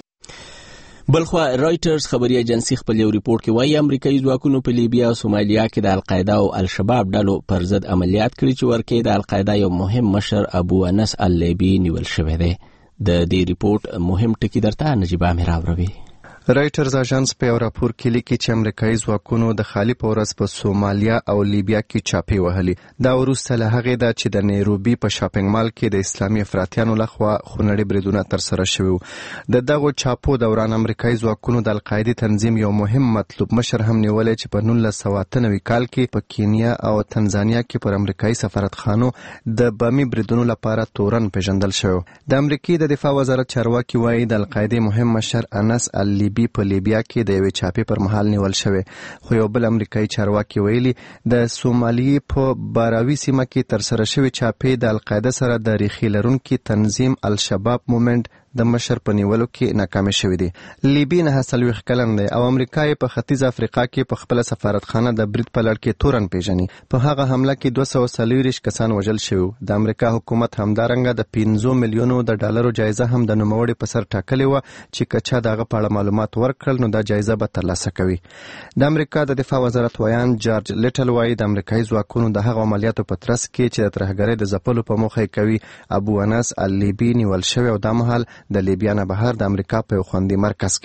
بلخوا رایټرز خبري ایجنسی خپل یو ریپورت کې وایي امریکایي ځواکونو په لیبیا او سومالیا کې د القاعده او الشباب ډلو پر ضد عملیات کړي چې ورکه د القاعده یو مهم مشر ابو انس اللیبی نیول شوی دی. د دې ریپورت مهم ټکی درته نجیب امیر اوروي. رایټرز اژانس په راپور کې لیکي چې امریکایي ځواکونو د خالي پورس په سومالیا او لیبیا کې چاپی وهلي. دا وروسته له هغه دا چې د نیروبي په شاپینګ مال کې د اسلامي افراطیانو لخوا خونړي بریدونه تر سره شوي. د دغه چاپو دوران امریکایي ځواکونو د القاعده تنظیم یو مهم مطلوب مشر هم نیولې چې په نولس سوه اته نوي کال کې په کینیا او تنزانیا کې پر امریکایي سفارتخانو د بمی بریدونو لپاره تورن پیژندل شوی. د امریکای د دفاع وزارت چارواکي وایي د القاعده مهم مشر انس اللیبی په لیبیا کې د یوې چاپې پر مهال نیول شوی. خو یو بل امریکایي چارواکي ویلي د سومالي په باراوي سیمه کې تر سره شوی چاپې د القاعده سره د ریښې لرونکي تنظیم الشباب مومنت د مشر په نیولو کې ناکام شوی دی. لیبی نه څلوېښت کلن دی او امریکا په ختیځ افریقا کې په خپل سفارتخانه د برید په لړ کې تورن پیژني. په هغه حمله کې دوه سوه څلوېښت کسان وژل شوي. د امریکا حکومت همدارنګه د پنځه میلیونو د ډالرو جایزه هم د نوموړي په سر ټاکلې وه چې که چا دغه په اړه معلومات ورکړل نو دا جایزه به ترلاسه کوي. د امریکا د دفاع وزارت ویان جارج لیټل وایي د امریکایي ځواکونو د هغو عملیاتو په ترڅ کې چې د ترهګرۍ د ځپلو په موخه کوي ابو انس اللیبی نیول شوی او دا مهال د لیبیا نه بهر د امریکا په خوندي مرکز کې دی.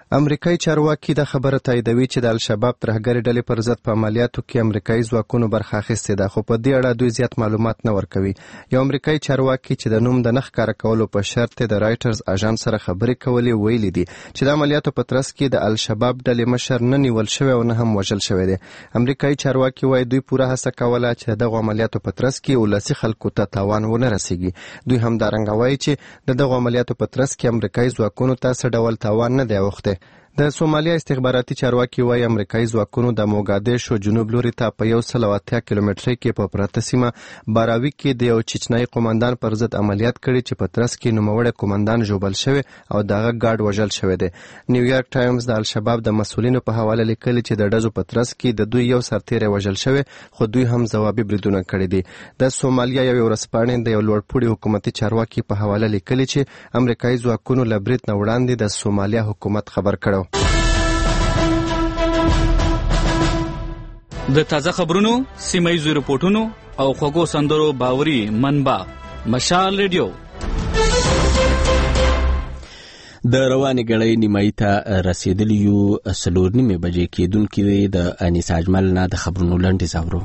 امریکایي چارواکي د خبره تاییدوي چې د الشباب ترهګرې ډلې پر ضد په عملیاتو کې امریکایي ځواکونو برخه اخیستې ده، خو په دې اړه دوی زیات معلومات نه ورکوي. یو امریکایي چارواکي چې د نوم د نه ښکاره کولو په شرط د رایټرز اژانس سره خبرې کولې ویلي دي چې د عملیاتو په ترڅ کې د الشباب ډلې مشر نه نیول شوی او نه هم وژل شوی دی. امریکایي چارواکي وایي دوی پوره هڅه کوله چې دغه عملیاتو په ترڅ کې ولسي خلکو ته تاوان ونه رسیږي. دوی همدارنګه وایي چې د دغه عملیاتو په ترڅ کې امریکایي ځواکونو ته څه ډول تاوان نه دی اوښتی. د سومالیا استخباراتي چارواکي وایي امریکایي ځواکونو د موګادیشو جنوب لوري ته په یو سل او اتیا کیلومترۍ کې په پرته سیمه باراوي کې د یو چچنایي قومندان پر ضد عملیات کړي چې په ترڅ کې نوموړی قومندان ژوبل شوی او دغه ګارډ وژل شوی دی. نیویارک ټایمز د الشباب د مسؤلینو په حواله لیکلي چې د ډزو په ترڅ کې د دوی یو سرتیری وژل شوی، خو دوی هم ځوابي بریدونه کړي دي. د سومالیا یو ورځپاڼې د یو لوړپوړي حکومتي چارواکي په حواله لیکلي چې امریکایي ځواکونو له برید نه وړاندې د سومالیا حکومت خبر کړو. د تازه خبرونو، سیمه ییزو رپورټونو او خوږو سندرو باوري منبع مشال ریډیو. د روانې ګړۍ نیمایي ته رسیدلی یو، څلور نیمې بجې کېدونکې د انیس اجمل نه د خبرونو لنډیز اورو.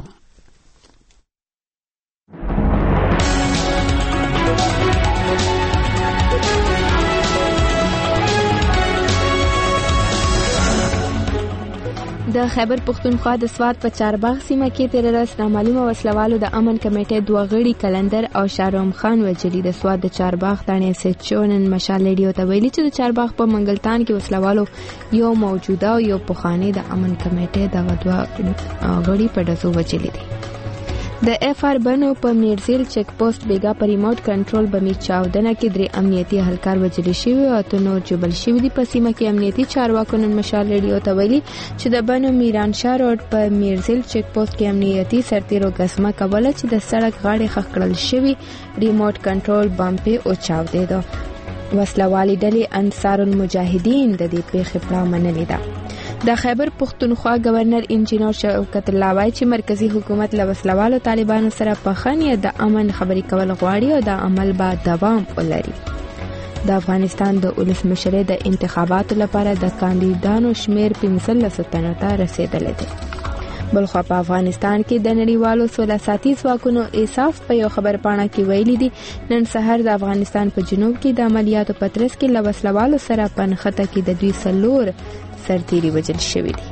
د خیبر پختونخوا د سوات په چارباغ سیمه کې تیر ورځ نامعلومه وسلوالو د امن کمیټې دوه غړي کلندر او شاروم خان وجلی. د سوات د چارباغ تانې سچونن مشال ریډیو ته ویلي چې د چارباغ په منګلتان کې وسلوالو یو موجوده او یو پخوانی د امن کمیټې دغه دوه غړي په ډزو وجلی دي. د اف آر بنو په میرزیل چک پوسټ بیگا په ریموټ کنټرول بمی چاودنه کې درې امنیتي اهلکار وژل شوي او ته نور جبل شوي دي. په سیمه کې امنیتي چارواکو نن مشال ریډیو ته ویلي چې د بنو میرانشاه روډ په میرزیل چک پوسټ کې امنیتي سرتیرو غسمه کوله چې د سړک غاړې خښ کړل شوي ریموټ کنټرول بم په او چاودېده. وسلوالي ډلې انصار المجاهدین د دې پیښې پړاو منلې ده. د خیبر پختونخوا گورنر انجینر شوکت الله وایي چې مرکزی حکومت له وسلوالو طالبانو سره په ښه نیت د امن خبرې کول غواړي او د عمل به دوام ولري. د افغانستان د ولسمشرۍ د انتخاباتو لپاره د کاندیدانو شمیر پنځلس تنو ته رسیدلی دی. بلخوا په افغانستان کې د نړیوالو سوله ساتي ځواکونو ایساف په یو خبرپاڼه کې ویلي دي نن سهار د افغانستان په جنوب کې د عملیاتو په ترڅ کې له وسلوالو سره په نښته کې د دوی څلور سرتیري وژل شوي دي.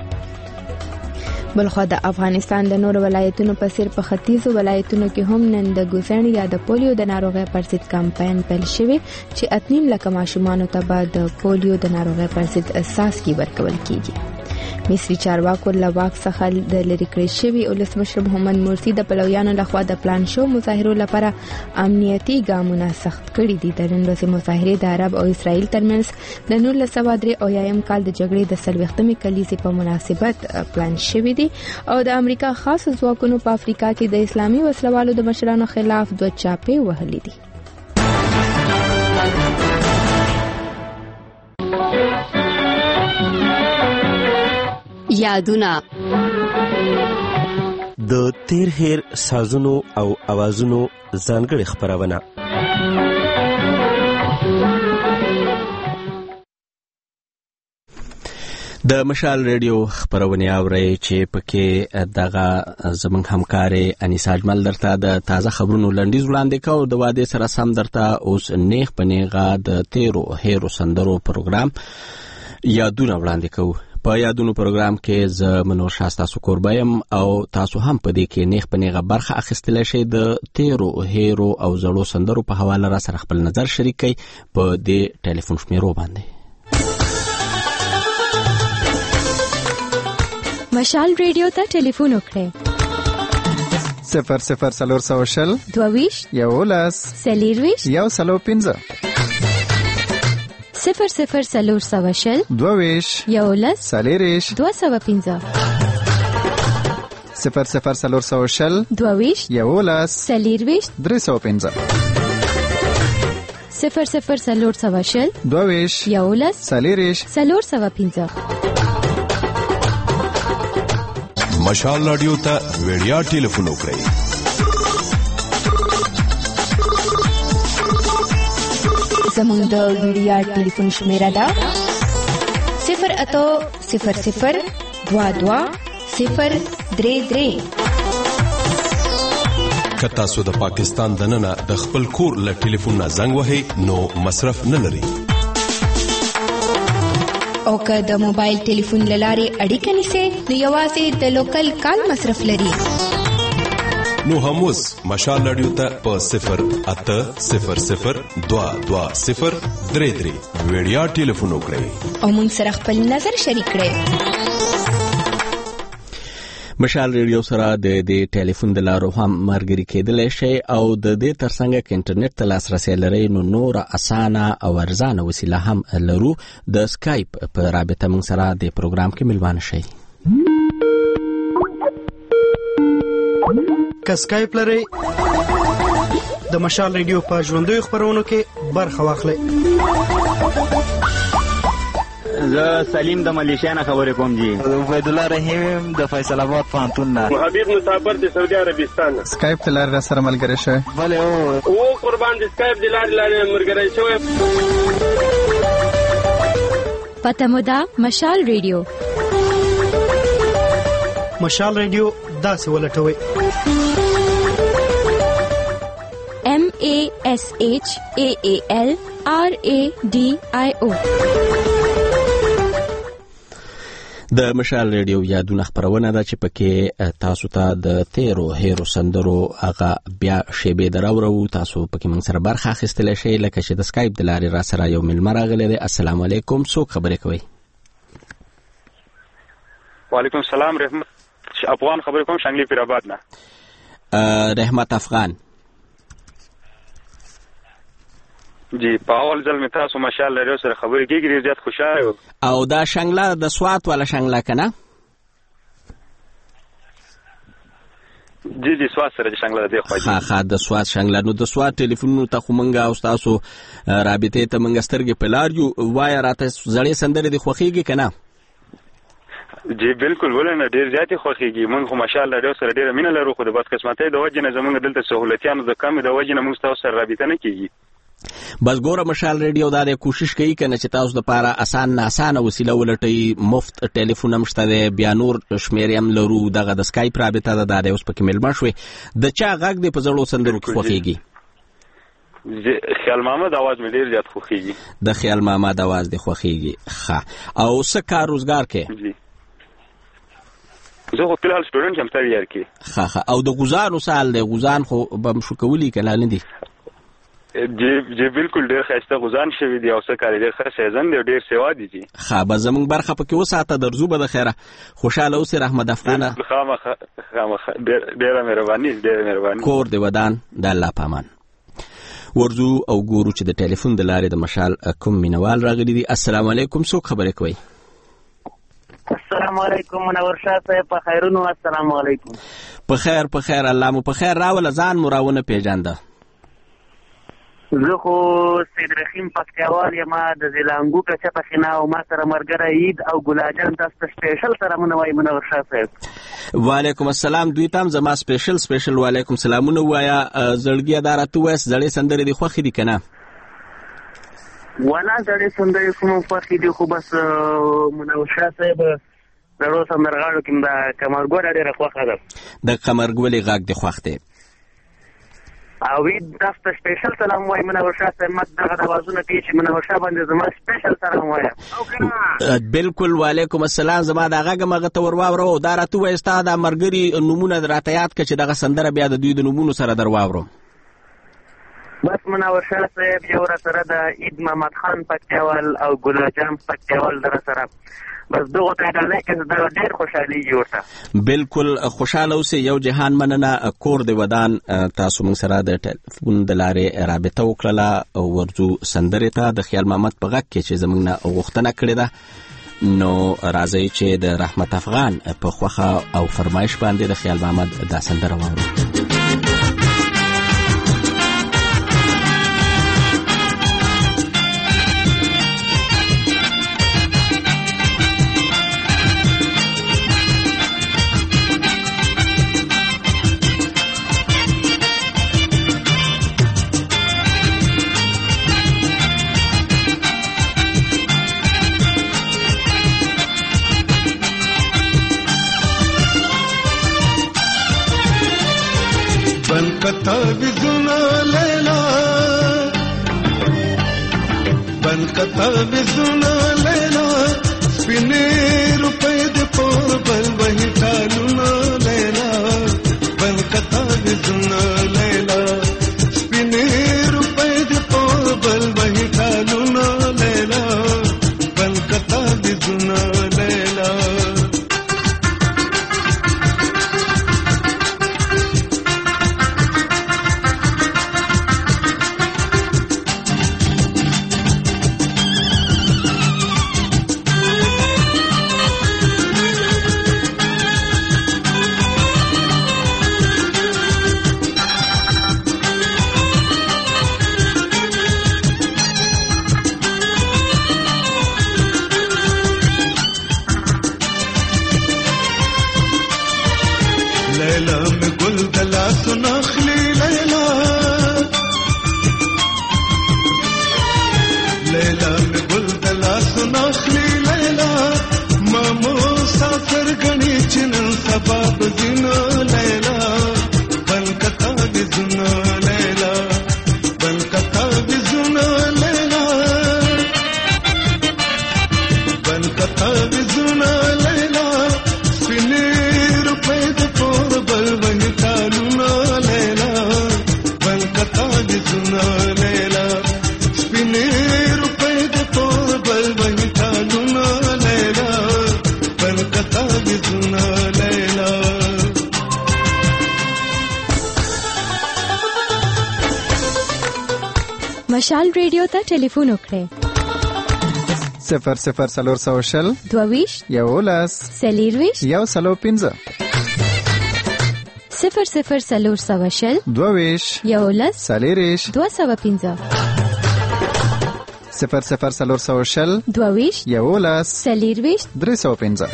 بلخوا د افغانستان د نور ولایتونو په څیر په ختیځو ولایتونو کې هم نن د ګوزڼ یا د پولیو د ناروغۍ پر ضد کمپاین پیل شوی چې اتنیم لکه ماشومانو ته به د پولیو د ناروغۍ پر ضد څاڅکي ورکول کیږي. مصري چارواکو له واک څخه د لرې کړی شوي ولسمشر محمد مرسي د پلویانو لخوا د پلان شو مظاهرو لپاره امنیتي ګامونه سخت کړي دي. د نن ورځې مظاهرې د عرب او اسرائیل ترمنځ د نولس سوه درې اویایم کال د جګړې د څلوېښتمې کلیزې په مناسبت پلان شوي دي او د امریکا خاص ځواکونو په افریقا کې د اسلامي وسلوالو د مشرانو خلاف دوه چاپې وهلې دي. یادونه د تیر هیر سازونو او اوازونو ځانګړې خپرونه. د مشال ریډیو خبرونه اورئ چې پکې دغه زمونږ همکارې انیس اجمل درته د تازه خبرونو لنډیز وړاندې کوو. د واده سره سم درته اوس نیغ په نیغه د تیرو هیرو سندرو پروګرام یادونه وړاندې کوو. په یادونو پروګرام کې زه منور شاه ستاسو کوربه یم او تاسو هم په دې کې نیغ په نیغه برخه اخیستلی شئ. د تیرو هیرو او زړو سندرو په حواله را سره خپل نظر شریک کړئ په دې ټلیفون شمیرو باندې. مشال ریډیو ته ټلیفون وکړئ صفر صفر څلور سوه شل دوه ویشت یولس څلېرویشت یو سلو پنځه صفر صفر څلور سوه شل دوه ویشت یولس څلېرویشت دوه سوه پنځه صفر صفر څلور سوه شل دوه ویشت یولس څلېرویشت درې سوه پنځه صفر صفر څلور سوه شل دوه ویشت یولس څلېرویشت څلور سوه پنځه. مشال رادیو ته ویډیا ټلیفون وکړئ زموږ د ویډیا ټلیفون شمیره ده صفر اتو صفر صفر دوا دوا صفر درې درې. که تاسو د پاکستان دننه د خپل کور له ټلیفون نه زنګ وهئ نو مصرف نه لري. او که د موبایل ټلیفون له لارې اړیکه نیسئ نو یوازې د لوکل کال مصرف لري. نو هم اوس مشال رادیو ته په صفر اته صفر صفر دوا دوا صفر درې درې ویډیا ټلیفون وکړئ او موږ سره خپل نظر شریک کړئ. مشال ریډیو سره د دې ټلیفون د لارو هم مرګري کېدلی شي او د دې ترڅنګ کې انټرنیټ ته لاسرسی لرئ نو نور اسانه او ارزانه وسیله هم لرو. د سکایپ په رابطه موږ سره د پروګرام کې ملوانه شئ. که سکایپ لرئ د مشال ریډیو په ژوندیو خپرونو کې برخه واخلئ. زه سلیم د ملیشیا نه خبرې کوم جی. عبید الله رحیم د فیصل آباد پوهنتون نه. حبیب مسافر د سعودي عربستان. سکایپ د لارې سره ملګری شوی. بله او او قربان د سکایپ د لارې لارې ملګری شوی. پته مو ده مشال ریډیو. مشال ریډیو داسې ولټوئ M A S H A A L R A D I O. د مشال ریډیو یادونه خبرونه ده چې پکې تاسو ته د تیرو هیرو سندرو هغه بیا شیبې دراورو. تاسو پکې موږ سره برخه اخیستلی شئ لکه چې د سکایپ د لارې را سره یو مېلمه راغلی دی. السلام علیکم، څوک خبرې کوئ؟ وعلیکم السلام، رحمت افغان خبرې کوم، شانګلي پیرآباد نه. رحمت افغان جی، په اول ځل مې تاسو مشال ریډیو سره خبرې کېږي، ډېر زیات خوشحاله یم. او دا شنګله د سوات والا شنګله که نه؟ جی جی سوات سره د شنګله د دې خوا. ښه ښه د سوات شنګله. نو د سوات ټلیفونونو ته خو موږ او ستاسو رابطې ته موږ سترګې په لار یو. وایه راته زړې سندرې دې خوښېږي که نه؟ جی بالکل، ولې نه، ډېر زیاتې خوښېږي. موږ خو مشال ریډیو سره ډېره مینه لرو، خو د بدقسمتۍ د وجې نه زموږ دلته سهولتیانو د کمې د وجې نه موږ ستاسو سره رابطه نه کېږي. بس ګوره مشال ریډیو دا د کوشش کوي کنه چې تاسو د پاره آسان نه آسانه وسیله ولټئ. مفت ټلیفون هم شته دی، بیا نور شمیرې هم لرو. دغه د سکایپ رابطه ده، دا دی اوس پکې مېلمه شوې. د چا غږ دی په زړو سندرو کې خوښېږي؟ خیال محمد اواز مې ډېر زیات خوښېږي. د خیال محمد اواز دی خوښېږي. ښه، او څه کار روزګار کې؟ زه خو فلحال سټوډنټ یم ثرډ ایئر کې. ښه ښه، او د غوزانو سال دی، غوزان خو به م شو کولی که نه دي؟ جی جی بالکل، ډېر ښایسته غوزان شوي دي او څه کار ډېر ښه سیزن دی او ډېر سیوا دي جی. ښه، به زموږ برخه پکې وساته، درځو به د خیره. خوشحاله اوسې رحمت افغانه. خامخا خامخا، ډېره مهرباني ډېره مهرباني. کور د ودان د الله په امان. ورځو او ګورو چې د ټلیفون د لارې د مشال کوم مینوال راغلي دي. السلام علیکم، څوک خبرې کوئ؟ السلام علیکم منور شاه صاحب، په خیرونو. السلام علیکم. په خیر په خیر، الله مو په خیر راوله. ځان مو راونه پیژانده. زه خو سید رحیم پکتیاوال یم، د زیلانګو کچه پخینه او ما سره ملګری عید او ګلاجان تاسو ته سپیشل سلامونه وایي منور شاه صاحب. وعلیکم السلام، دوی ته هم زما سپیشل سپیشل وعلیکم سلامونه ووایه. زړګیه دا راته ووایه زړې سندرې دې خوښې دي که نه؟ والا زړې سندرې خو مو خوښې دي، خو بس منور شاه صاحب زړو سندرغاړو کې د قمرګله ډېره خوښه ده. د قمرګلې غږ دې خوښ دی او عید تاسو ته سپیشل سلام وایي منور شاه صاحب. مت دغه د اوازونه کوي چې منور شاه باندې زما سپیشل سلام وایه. بالکل، وعلیکم السلام. زما دا غږ هم هغه ته ور واورو. دا راته ووایه ستا دا ملګري نومونه راته یاد کړه چې دغه سندره بیا د دوی د نومونو سره در واورم. بس منور شاه صاحب یو را سره د عید محمد خان پکتیاوال او ګلاجان پکتیاوال در سره، بس دغه ته ډالۍ کې دا ډېر خوشحالېږي ورته. بالکل خوشحاله اوسئ. یو جهان مننه. کور د ودان تاسو موږ سره د ټلیفون د لارې رابطه وکړله. ورځو سندرې ته د خیال محمد په غږ کې چې زموږ نه غوښتنه کړې ده. نو راځئ چې د رحمت افغان په خوښه او فرمایش باندې د خیال محمد دا سندره واورو. बन कताविजुना लैला बन कताविजुना लैला स्पिने रुपए दे पोर बल वही टालुना लैला बन कताविजुना लैला स्पिने रुपए दे पोर बल वही टालुना लैला बन कताविजुना लैला लैला में गुल दला सुनाखली लैला लैला में गुल दला सुनाखली लैला मामो साफर गणी चिनन सबाब जिना लैला बन कथा बिजुना लैला बन कथा बिजुना लैला बन कथा बिजुना लैला स्पिने रुपए दे पोर बल वही टालुना लैला बन कथा बिजुना लैला स्पिने रुपए दे पोर बल वही टालुना लैला बन कथा बिजुना लैला मशाल radio ته ټلیفون وکړئ صفر صفر څلور سوه شل دوه یولس څلېرویشت یو سلو پنځه صفر صفر څلور سوه شل دوه یولس څلېرویشت دوه سوه پنځه صفر صفر څلور سوه شل دوه یولس څلېرویشت درې سوه پنځه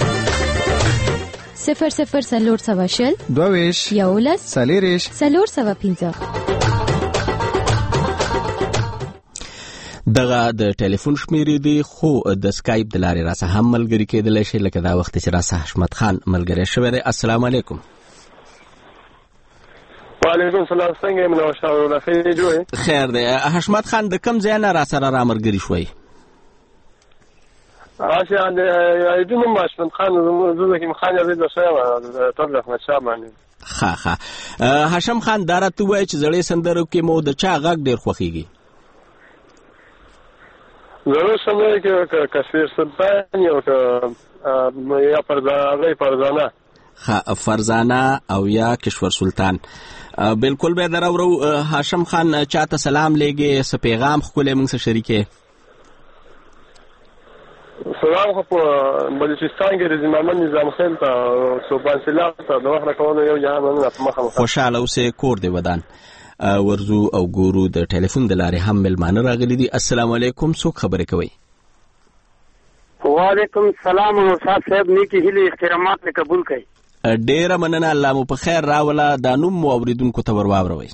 صفر صفر څلور سوه شل دوه یولس څلېرویشت څلور سوه پنځه دغه د ټلیفون شمیرې دی خو د سکایپ د لارې راسه هم ملګری کېدلی شي لکه دا وخت چې راسه حشمت خان ملګری شوی دی. السلام علیکم. وعلیکم السلام. څنګه یې منو شاو خیر جوړ خیر دی. حشمت خان د کم ځای نه راسره را ملګری شوی؟ راشه د ایدونو حشمت خان زوزه کې مخانه زید شوی طلب احمد شاه باندې. ها ها هاشم خان دا راته وایي چې زړې سندرو کې مو د چا غږ ډیر خوښیږي؟ زړه سندره کې کشمیر سلطان یو یا فرزانه فرزانه ها فرزانه او یا کشور سلطان. بالکل به درو هاشم خان چاته سلام لګي س پیغام خپل موږ سره شریکه. سلام خو په بلوچستان کې رضی محمد نظام خیل ته صوبان سلام ته د وخت راکونه یو جهان نه مخه خوشاله اوسه کور دی ودان ورزو او ګورو د ټلیفون د لارې هم ملمانه راغلي دي. السلام علیکم. څوک خبرې کوي؟ وعلیکم السلام. استاد صاحب نیکی هیله احترامات له قبول کړئ. ډیره مننه. الله مو په خیر راوله. دا نوم مو اوریدونکو ته ور واوروئ.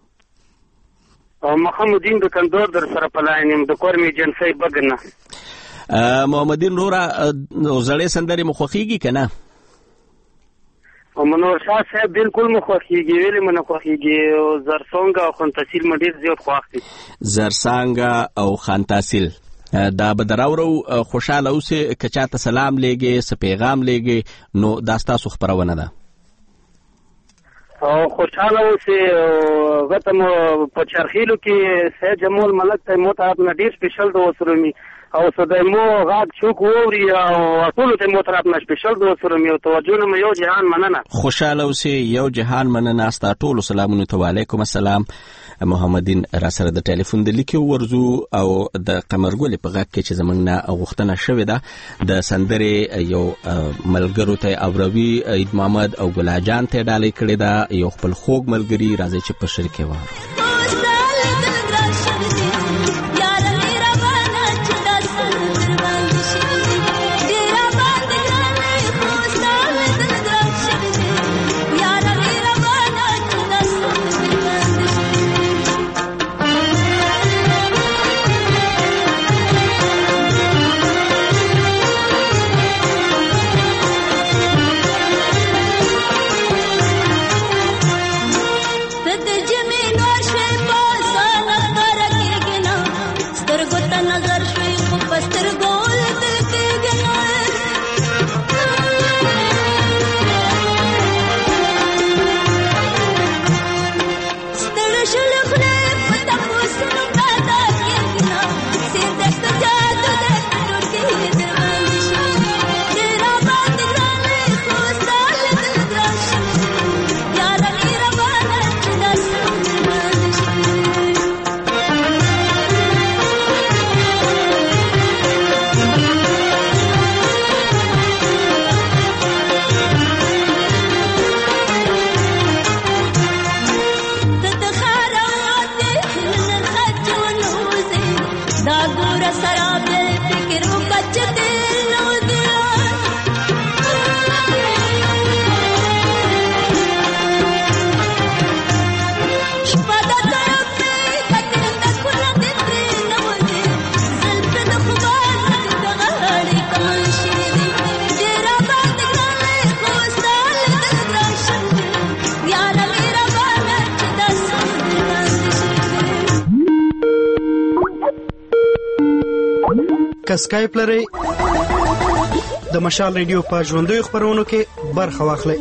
محمدین د کندور در سره پلاینم د کور می جنسي بګنه. محمدین رورا زړې سندرې مو خوښیږي که نه؟ منور شاه صاحب بالکل مو خوښیږي. ویلې مو نه خوښیږي. زرسانګ او خان تحصیل مو ډېر زیات خوښ دي. زرسانګ او خان تحصیل دا به دراورو خوشاله اوسې که چاته سلام لیږې څه پیغام لیږې نو دا ستاسو خپرونه ده. او خوشاله اوسې هغه ته مو په چرخیلو کې سید جمال ملک ته مو طرف نه ډېر سپیشل دوست رومي او سدایمو غاګ چوک ووري او ټول ته مو طرف نه سپیشل دوست رومي او توجه نه یو جهان مننه. خوشاله اوسې یو جهان مننه. ستا ټول سلامونه ته وعلیکم السلام. محمدین را سره د ټلیفون د لیکو ورزو او د قمرګل په غږ کې چې زمنګ نه غوښتنه شوې ده د سندرې یو ملګرو ته اوروي عید محمد او ګلاجان ته ډالۍ کړې ده یو خپل خوږ ملګری راځي چې په شریکه واره. که سکایپ لرئ د مشال ریډیو په ژوندیو خپرونو کې برخه واخلئ.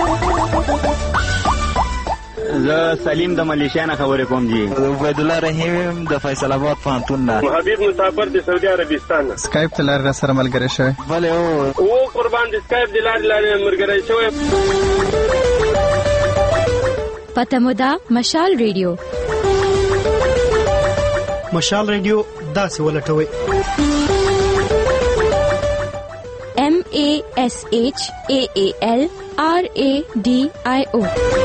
زه سلیم د ملیشیا نه خبرې کوم جی. عبید الله رحیم د فیصل آباد پوهنتون نه. حبیب مسافر د سعودي عربستان نه. سکایپ ته لارې سره ملګری شوی؟ بله او او قربان د سکایپ د لارې لارې ملګری شوی. پته مو ده مشال ریډیو. مشال ریډیو داسې ولټوئ: M A S H A A L R A D I O.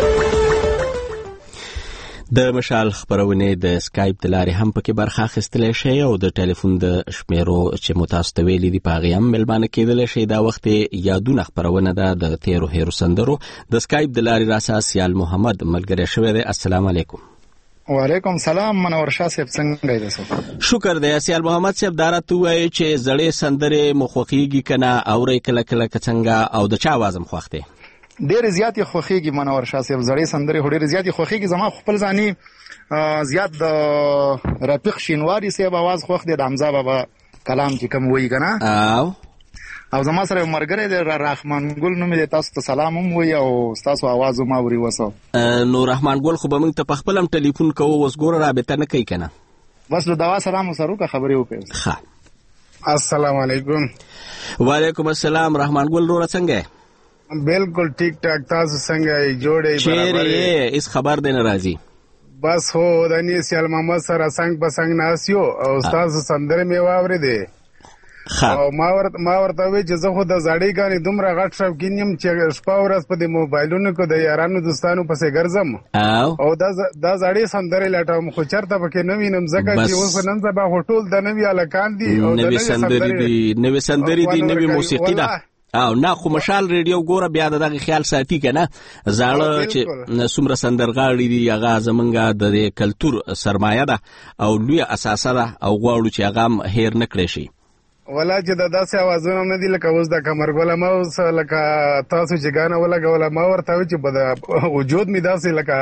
د مشال خبرونه د سکایپ د لارې هم پکې برخه اخیستلی شئ او د ټلیفون د شمیرو چې مو تاسو ته ویلي دي په هغې هم مېلمانه کېدلی شئ. دا وخت یادونه خپرونه ده د تیرو هیرو سندرو. د سکایپ د لارې راسه سیال محمد ملګری شوی دی. السلام علیکم. وعلیکم سلام. منور شاه صاحب څنګه یې؟ شکر دی. سیال محمد صاحب دا راته ووایئ چې زړې سندرې مو خوښېږي که نه؟ اورئ کله کله که څنګه؟ او د چا اواز هم خوښ دی؟ ډېرې زیاتې خوښېږي منور شاه صاحب. زړې سندرې خو ډېرې زیاتې خوښېږي. زما خپل ځاني زیات د رفیق شینواري صاحب اواز خوښ دی، د حمزه بابا کلام چې کوم وایي که نه. او او زما سره یو ملګری دی رحمان ګل نوم دی، تاسو ته سلام هم وایي او ستاسو اواز هم اوري. وسو نو رحمان ګل خو به موږ ته په خپل هم ټلیفون کوو، اوس ګوره رابطه نه کوي که نه؟ بس د دوا سلام ورسره وکړه، خبرې وکړې. ښه. السلام علیکم. وعلیکم السلام. رحمان ګل وروره څنګه یې؟ بالکل ټیک ټاک. تاسو څنګه یې؟ جوړې چیرې یې؟ هېڅ خبر دی نه راځي. بس هو د نی سیال محمد سره څنګ په څنګ ناست یو او ستاسو سندرې مې واورېدې. او ما ورته ما ورته وویل چې زه خو د زړې ګانې دومره غټ شوقین یم چې شپه ورځ په دې موبایلونو کې د یارانو دوستانو پسې ګرځم او دا دا زړې سندرې لټوم، خو چېرته پکې نه وینم ځکه چې اوس نن سبا خو ټول د نوي هلکان دي او د نوې سندرې دي، نوې سندرې دي، نوې موسیقي ده. او نه خو مشال ریډیو ګوره بیا د دغه خیال ساتي که نه؟ زاړه چې څومره سندرغاړي دي هغه زمونږ د کلتور سرمایه ده او لویه اساسه ده او غواړو چې هغه هم هیر نه کړی شي. ولا چې د داسې اوازونه نه دي لکه اوس د قمرګله ما اوس لکه تاسو چې ګانه ولګوله ما ورته وایي چې په وجود مې داسې لکه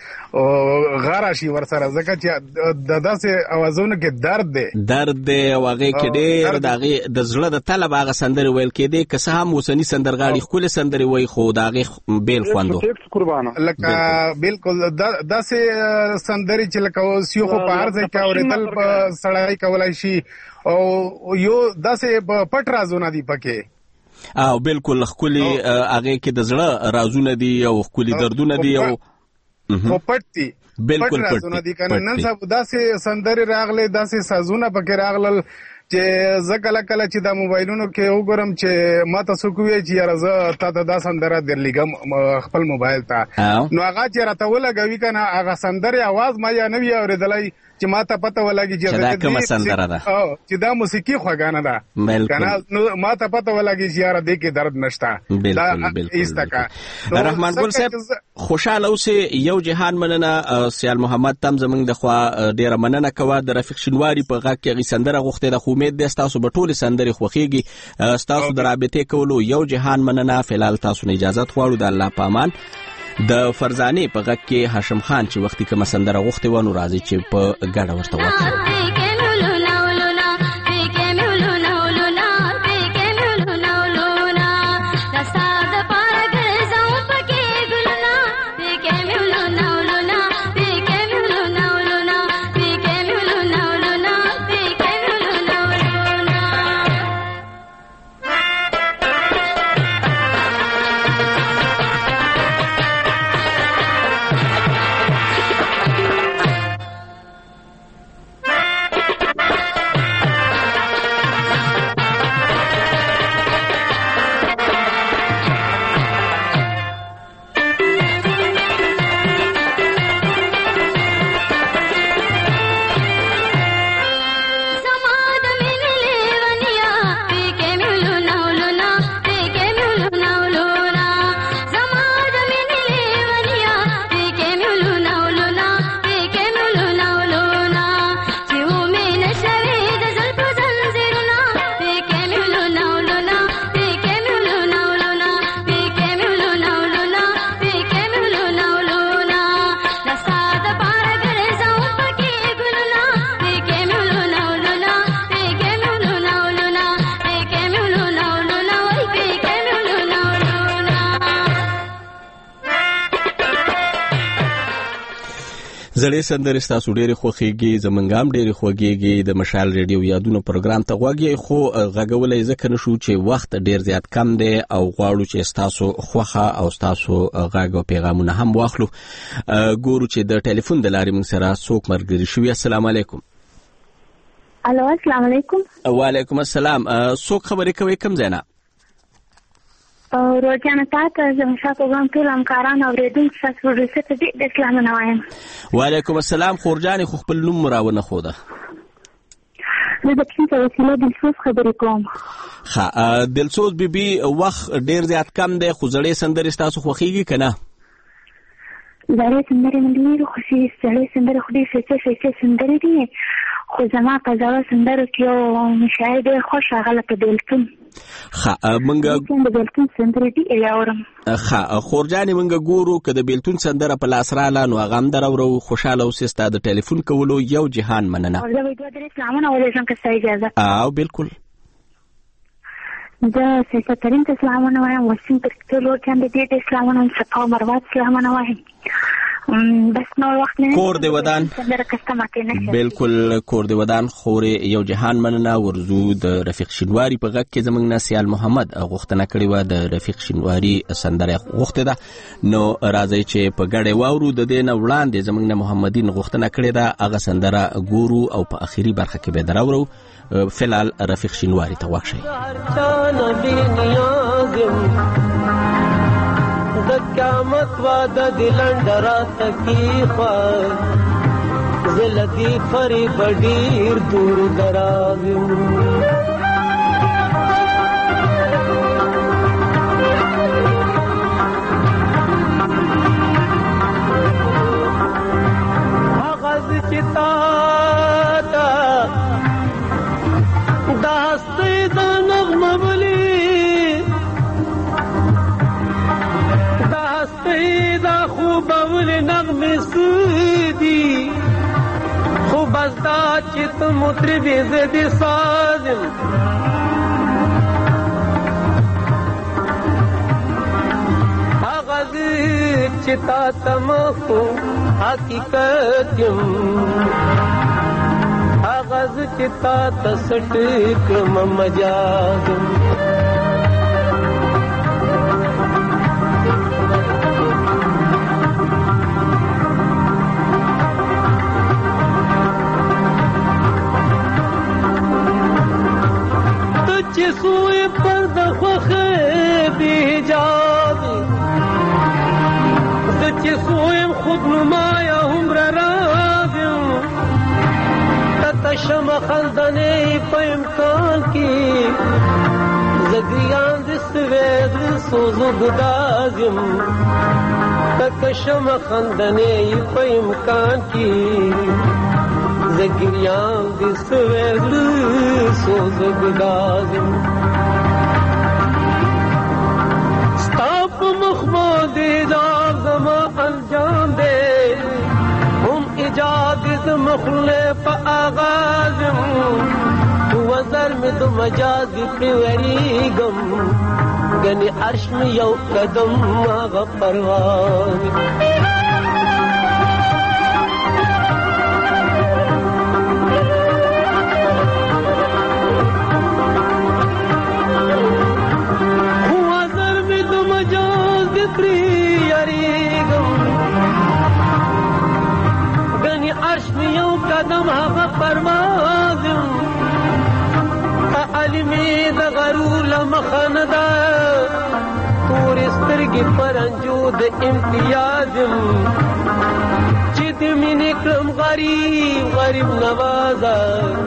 غاره شي ورسره، ځکه چې د داسې اوازونو کې درد دی درد دی او هغې کې ډېر د هغې د زړه د طلب هغه سندرې ویل کېدې. که څه هم اوسني سندرغاړي ښکلې سندرې وایي خو د هغې بیل خوند و. لکه بالکل داسې سندرې چې لکه اوس یو خو په هر ځای کې اورېدل سړی کولی شي او یو داسې پټ رازونه دي پکې. او بالکل ښکلي هغې کې د زړه رازونه دي او ښکلي دردونه دي او خو پټ دي، بالکل پټ رازونه دي که نه. نن سبا داسې سندرې راغلې، داسې سازونه پکې راغلل چې زه کله کله چې دا موبایلونو کې وګورم چې ما ته څوک ووایي چې یاره زه تا ته دا سندره درلیږم خپل موبایل ته، نو هغه چې راته ولګوي که نه هغه سندرې اواز ما یا نه وي اورېدلی چې ما ته پته ولګي چې دا کومه سندره ده، چې دا موسیقي خوږانه ده که نه، نو ما ته پته ولګي چې یاره دې کې درد نشته. بالکل بالکل. رحمان ګل صاحب خوشحاله اوسې. یو جهان مننه. سیال محمد تم زموږ د خوا ډېره مننه کوه. د رفیق شینواري په غږ کې هغې سندره غوښتې ده، خو امید دی ستاسو به ټولې سندرې خوښېږي. ستاسو د رابطې کولو یو جهان مننه. فلحال تاسو نه اجازت غواړو. د الله په امان. د فرزانې په غږ کې هاشم خان چې وختي کومه سندره غوښتې وه، نو راځي چې په ګډه ورته وکړو. زړې سندرې ستاسو ډېرې خوښېږي، زمونږ هم ډېرې خوږېږي. د مشال ریډیو یادونو پروګرام ته غوږ یې، خو غږولی ځکه نشو چې وخت ډېر زیات کم دی او غواړو چې ستاسو خوښه او ستاسو غږ او پیغامونه هم واخلو. ګورو چې د ټلیفون د لارې موږ سره څوک ملګري شوي. السلام علیکم. الو السلام علیکم. وعلیکم السلام. څوک خبرې کوي، کوم ځای نه؟ روزانه تاسو زموږ پروګرام ټول همکاران اورېدونکو ته ورسې ته د اسلام نه وایم. وعلیکم السلام. خورجانې خو خپل نوم راونه خوده. زه د کښې په وسیله دلسوز خبرې کوم. ښه دلسوز بیبي، وخت ډېر زیات کم دی، خو زړې سندرې ستاسو خوښېږي که نه؟ زړې سندرې مې ډېرې خوښېږي. زړې سندرې خو ډېرې ښایسته ښایسته سندرې دي، خو زما په زړه سندرو کې یو شاعر ډېر خوښ هغه لکه بېلتون. ښه مونږ د بېلتون سندرې ډېرې اورم. ښه خورجانې مونږ ګورو که د بېلتون سندره په لاس راله نو هغه هم دراورو. خوشحاله اوسې. ستا د ټلیفون کولو یو جهان مننه. زه به دوه درې سلامونه ولېږم که ستا اجازه. او بالکل. زه سیاست ترین ته سلامونه وایم، وسیم ترکتو لور چاندې دې ته سلامونه وایم، صفا او مروه ته سلامونه وایم. بس نور وخت نه کور دی ودان. بالکل کور دی ودان. خورې یو جهان مننه. ورزو د رفیق شینواری په غږ کې زموږ نه سیال محمد غوښتنه کړې وه، د رفیق شینواری سندره غوښتې ده. نو راځئ چې په ګډه واورو. د دې نه وړاندې زموږ نه محمدین غوښتنه کړې ده، هغه سندره ګورو او په اخري برخه کې به دراورو. فلال رفیق شینواری ته غوږ شئ. د قیامت وعده د لنډرا تکی خوا زلدی فریب ډیر دور دراویم. آغاز چتا تا داستی دا نغمه بلی دا خوب اول نغمه سودی خوب از دا چی تو مطربی زدی سازم آغاز چی تا تمخو حقیقتیم آغاز چی تا تسٹکم مجازم چی سوی پر دخوخ بیجابی چی سویم خود نمایا عمر رابیم تتشم خلدنی پا امکان کی زگریان دست وید سوزو گدازیم تتشم خلدنی پا امکان کی زگریان دست وید سوزو گدازیم ستاپ مخمود ایجاد زما انجام دے ہم ایجاد مخلے پا آغازم وزر میں دو مجاز پریوریگم گنی عرش میں یو قدم آغا پرواز قدم هغه پروازم علمي د غرول مخندا تور سترګې پرنجو د امتیازم چې د مینې کړم غریب غریب نوازا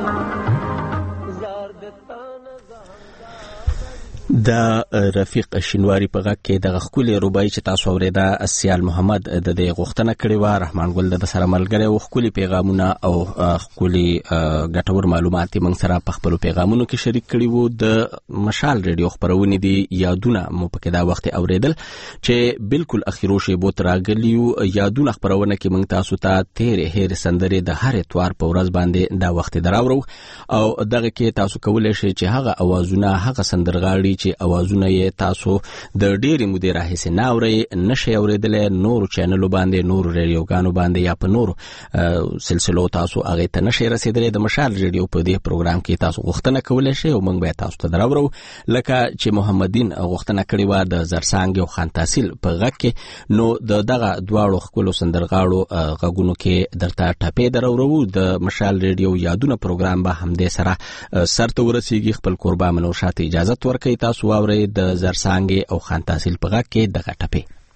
د رفیق شینواری په غږ کې د ښکلې رباعي چې تاسو اورېده سیال محمد د دې غوښتنه کړې وه. رحمان ګل د سره ملګری و. ښکلي پیغامونه او ښکلي ګټور معلومات یې موږ سره په خپلو پیغامونو کې شریک کړي وو. د مشال ریډیو خپرونې دي یادونه مو پکې دا وخت اورېدل چې بالکل اخیرو شیبو ته راغلي یو. یادونه خپرونه کې موږ تاسو ته تېرې هېرې سندرې د هر اتوار په ورځ باندې دا وخت دراوړو او دغه کې تاسو کولی شئ چې هغه اوازونه هغه سندرغاړي چې اوازونه یې تاسو د ډېرې مودې راهیسې نه اورئ، نشئ اورېدلی، نورو چینلو باندې، نورو ریډیوګانو باندې یا په نورو سلسلو تاسو هغې ته نشئ رسېدلی. د مشال ریډیو په دې پروګرام کې تاسو غوښتنه کولی شئ او موږ به تاسو ته دراوړو، لکه چې محمدین غوښتنه کړې وه د زرسانګ او خان تحصیل په غږ کې، نو د دغه دواړو ښکلو سندرغاړو غږونو کې درته ټپې دراوړو. د مشال ریډیو یادونه پروګرام به همدې سره سرته ورسیږي. خپل کوربه منور شاه ته اجازت ورکوي، تاسو واورئ د زرسانګ او خان تحصیل په غږ کې دغه ټپې.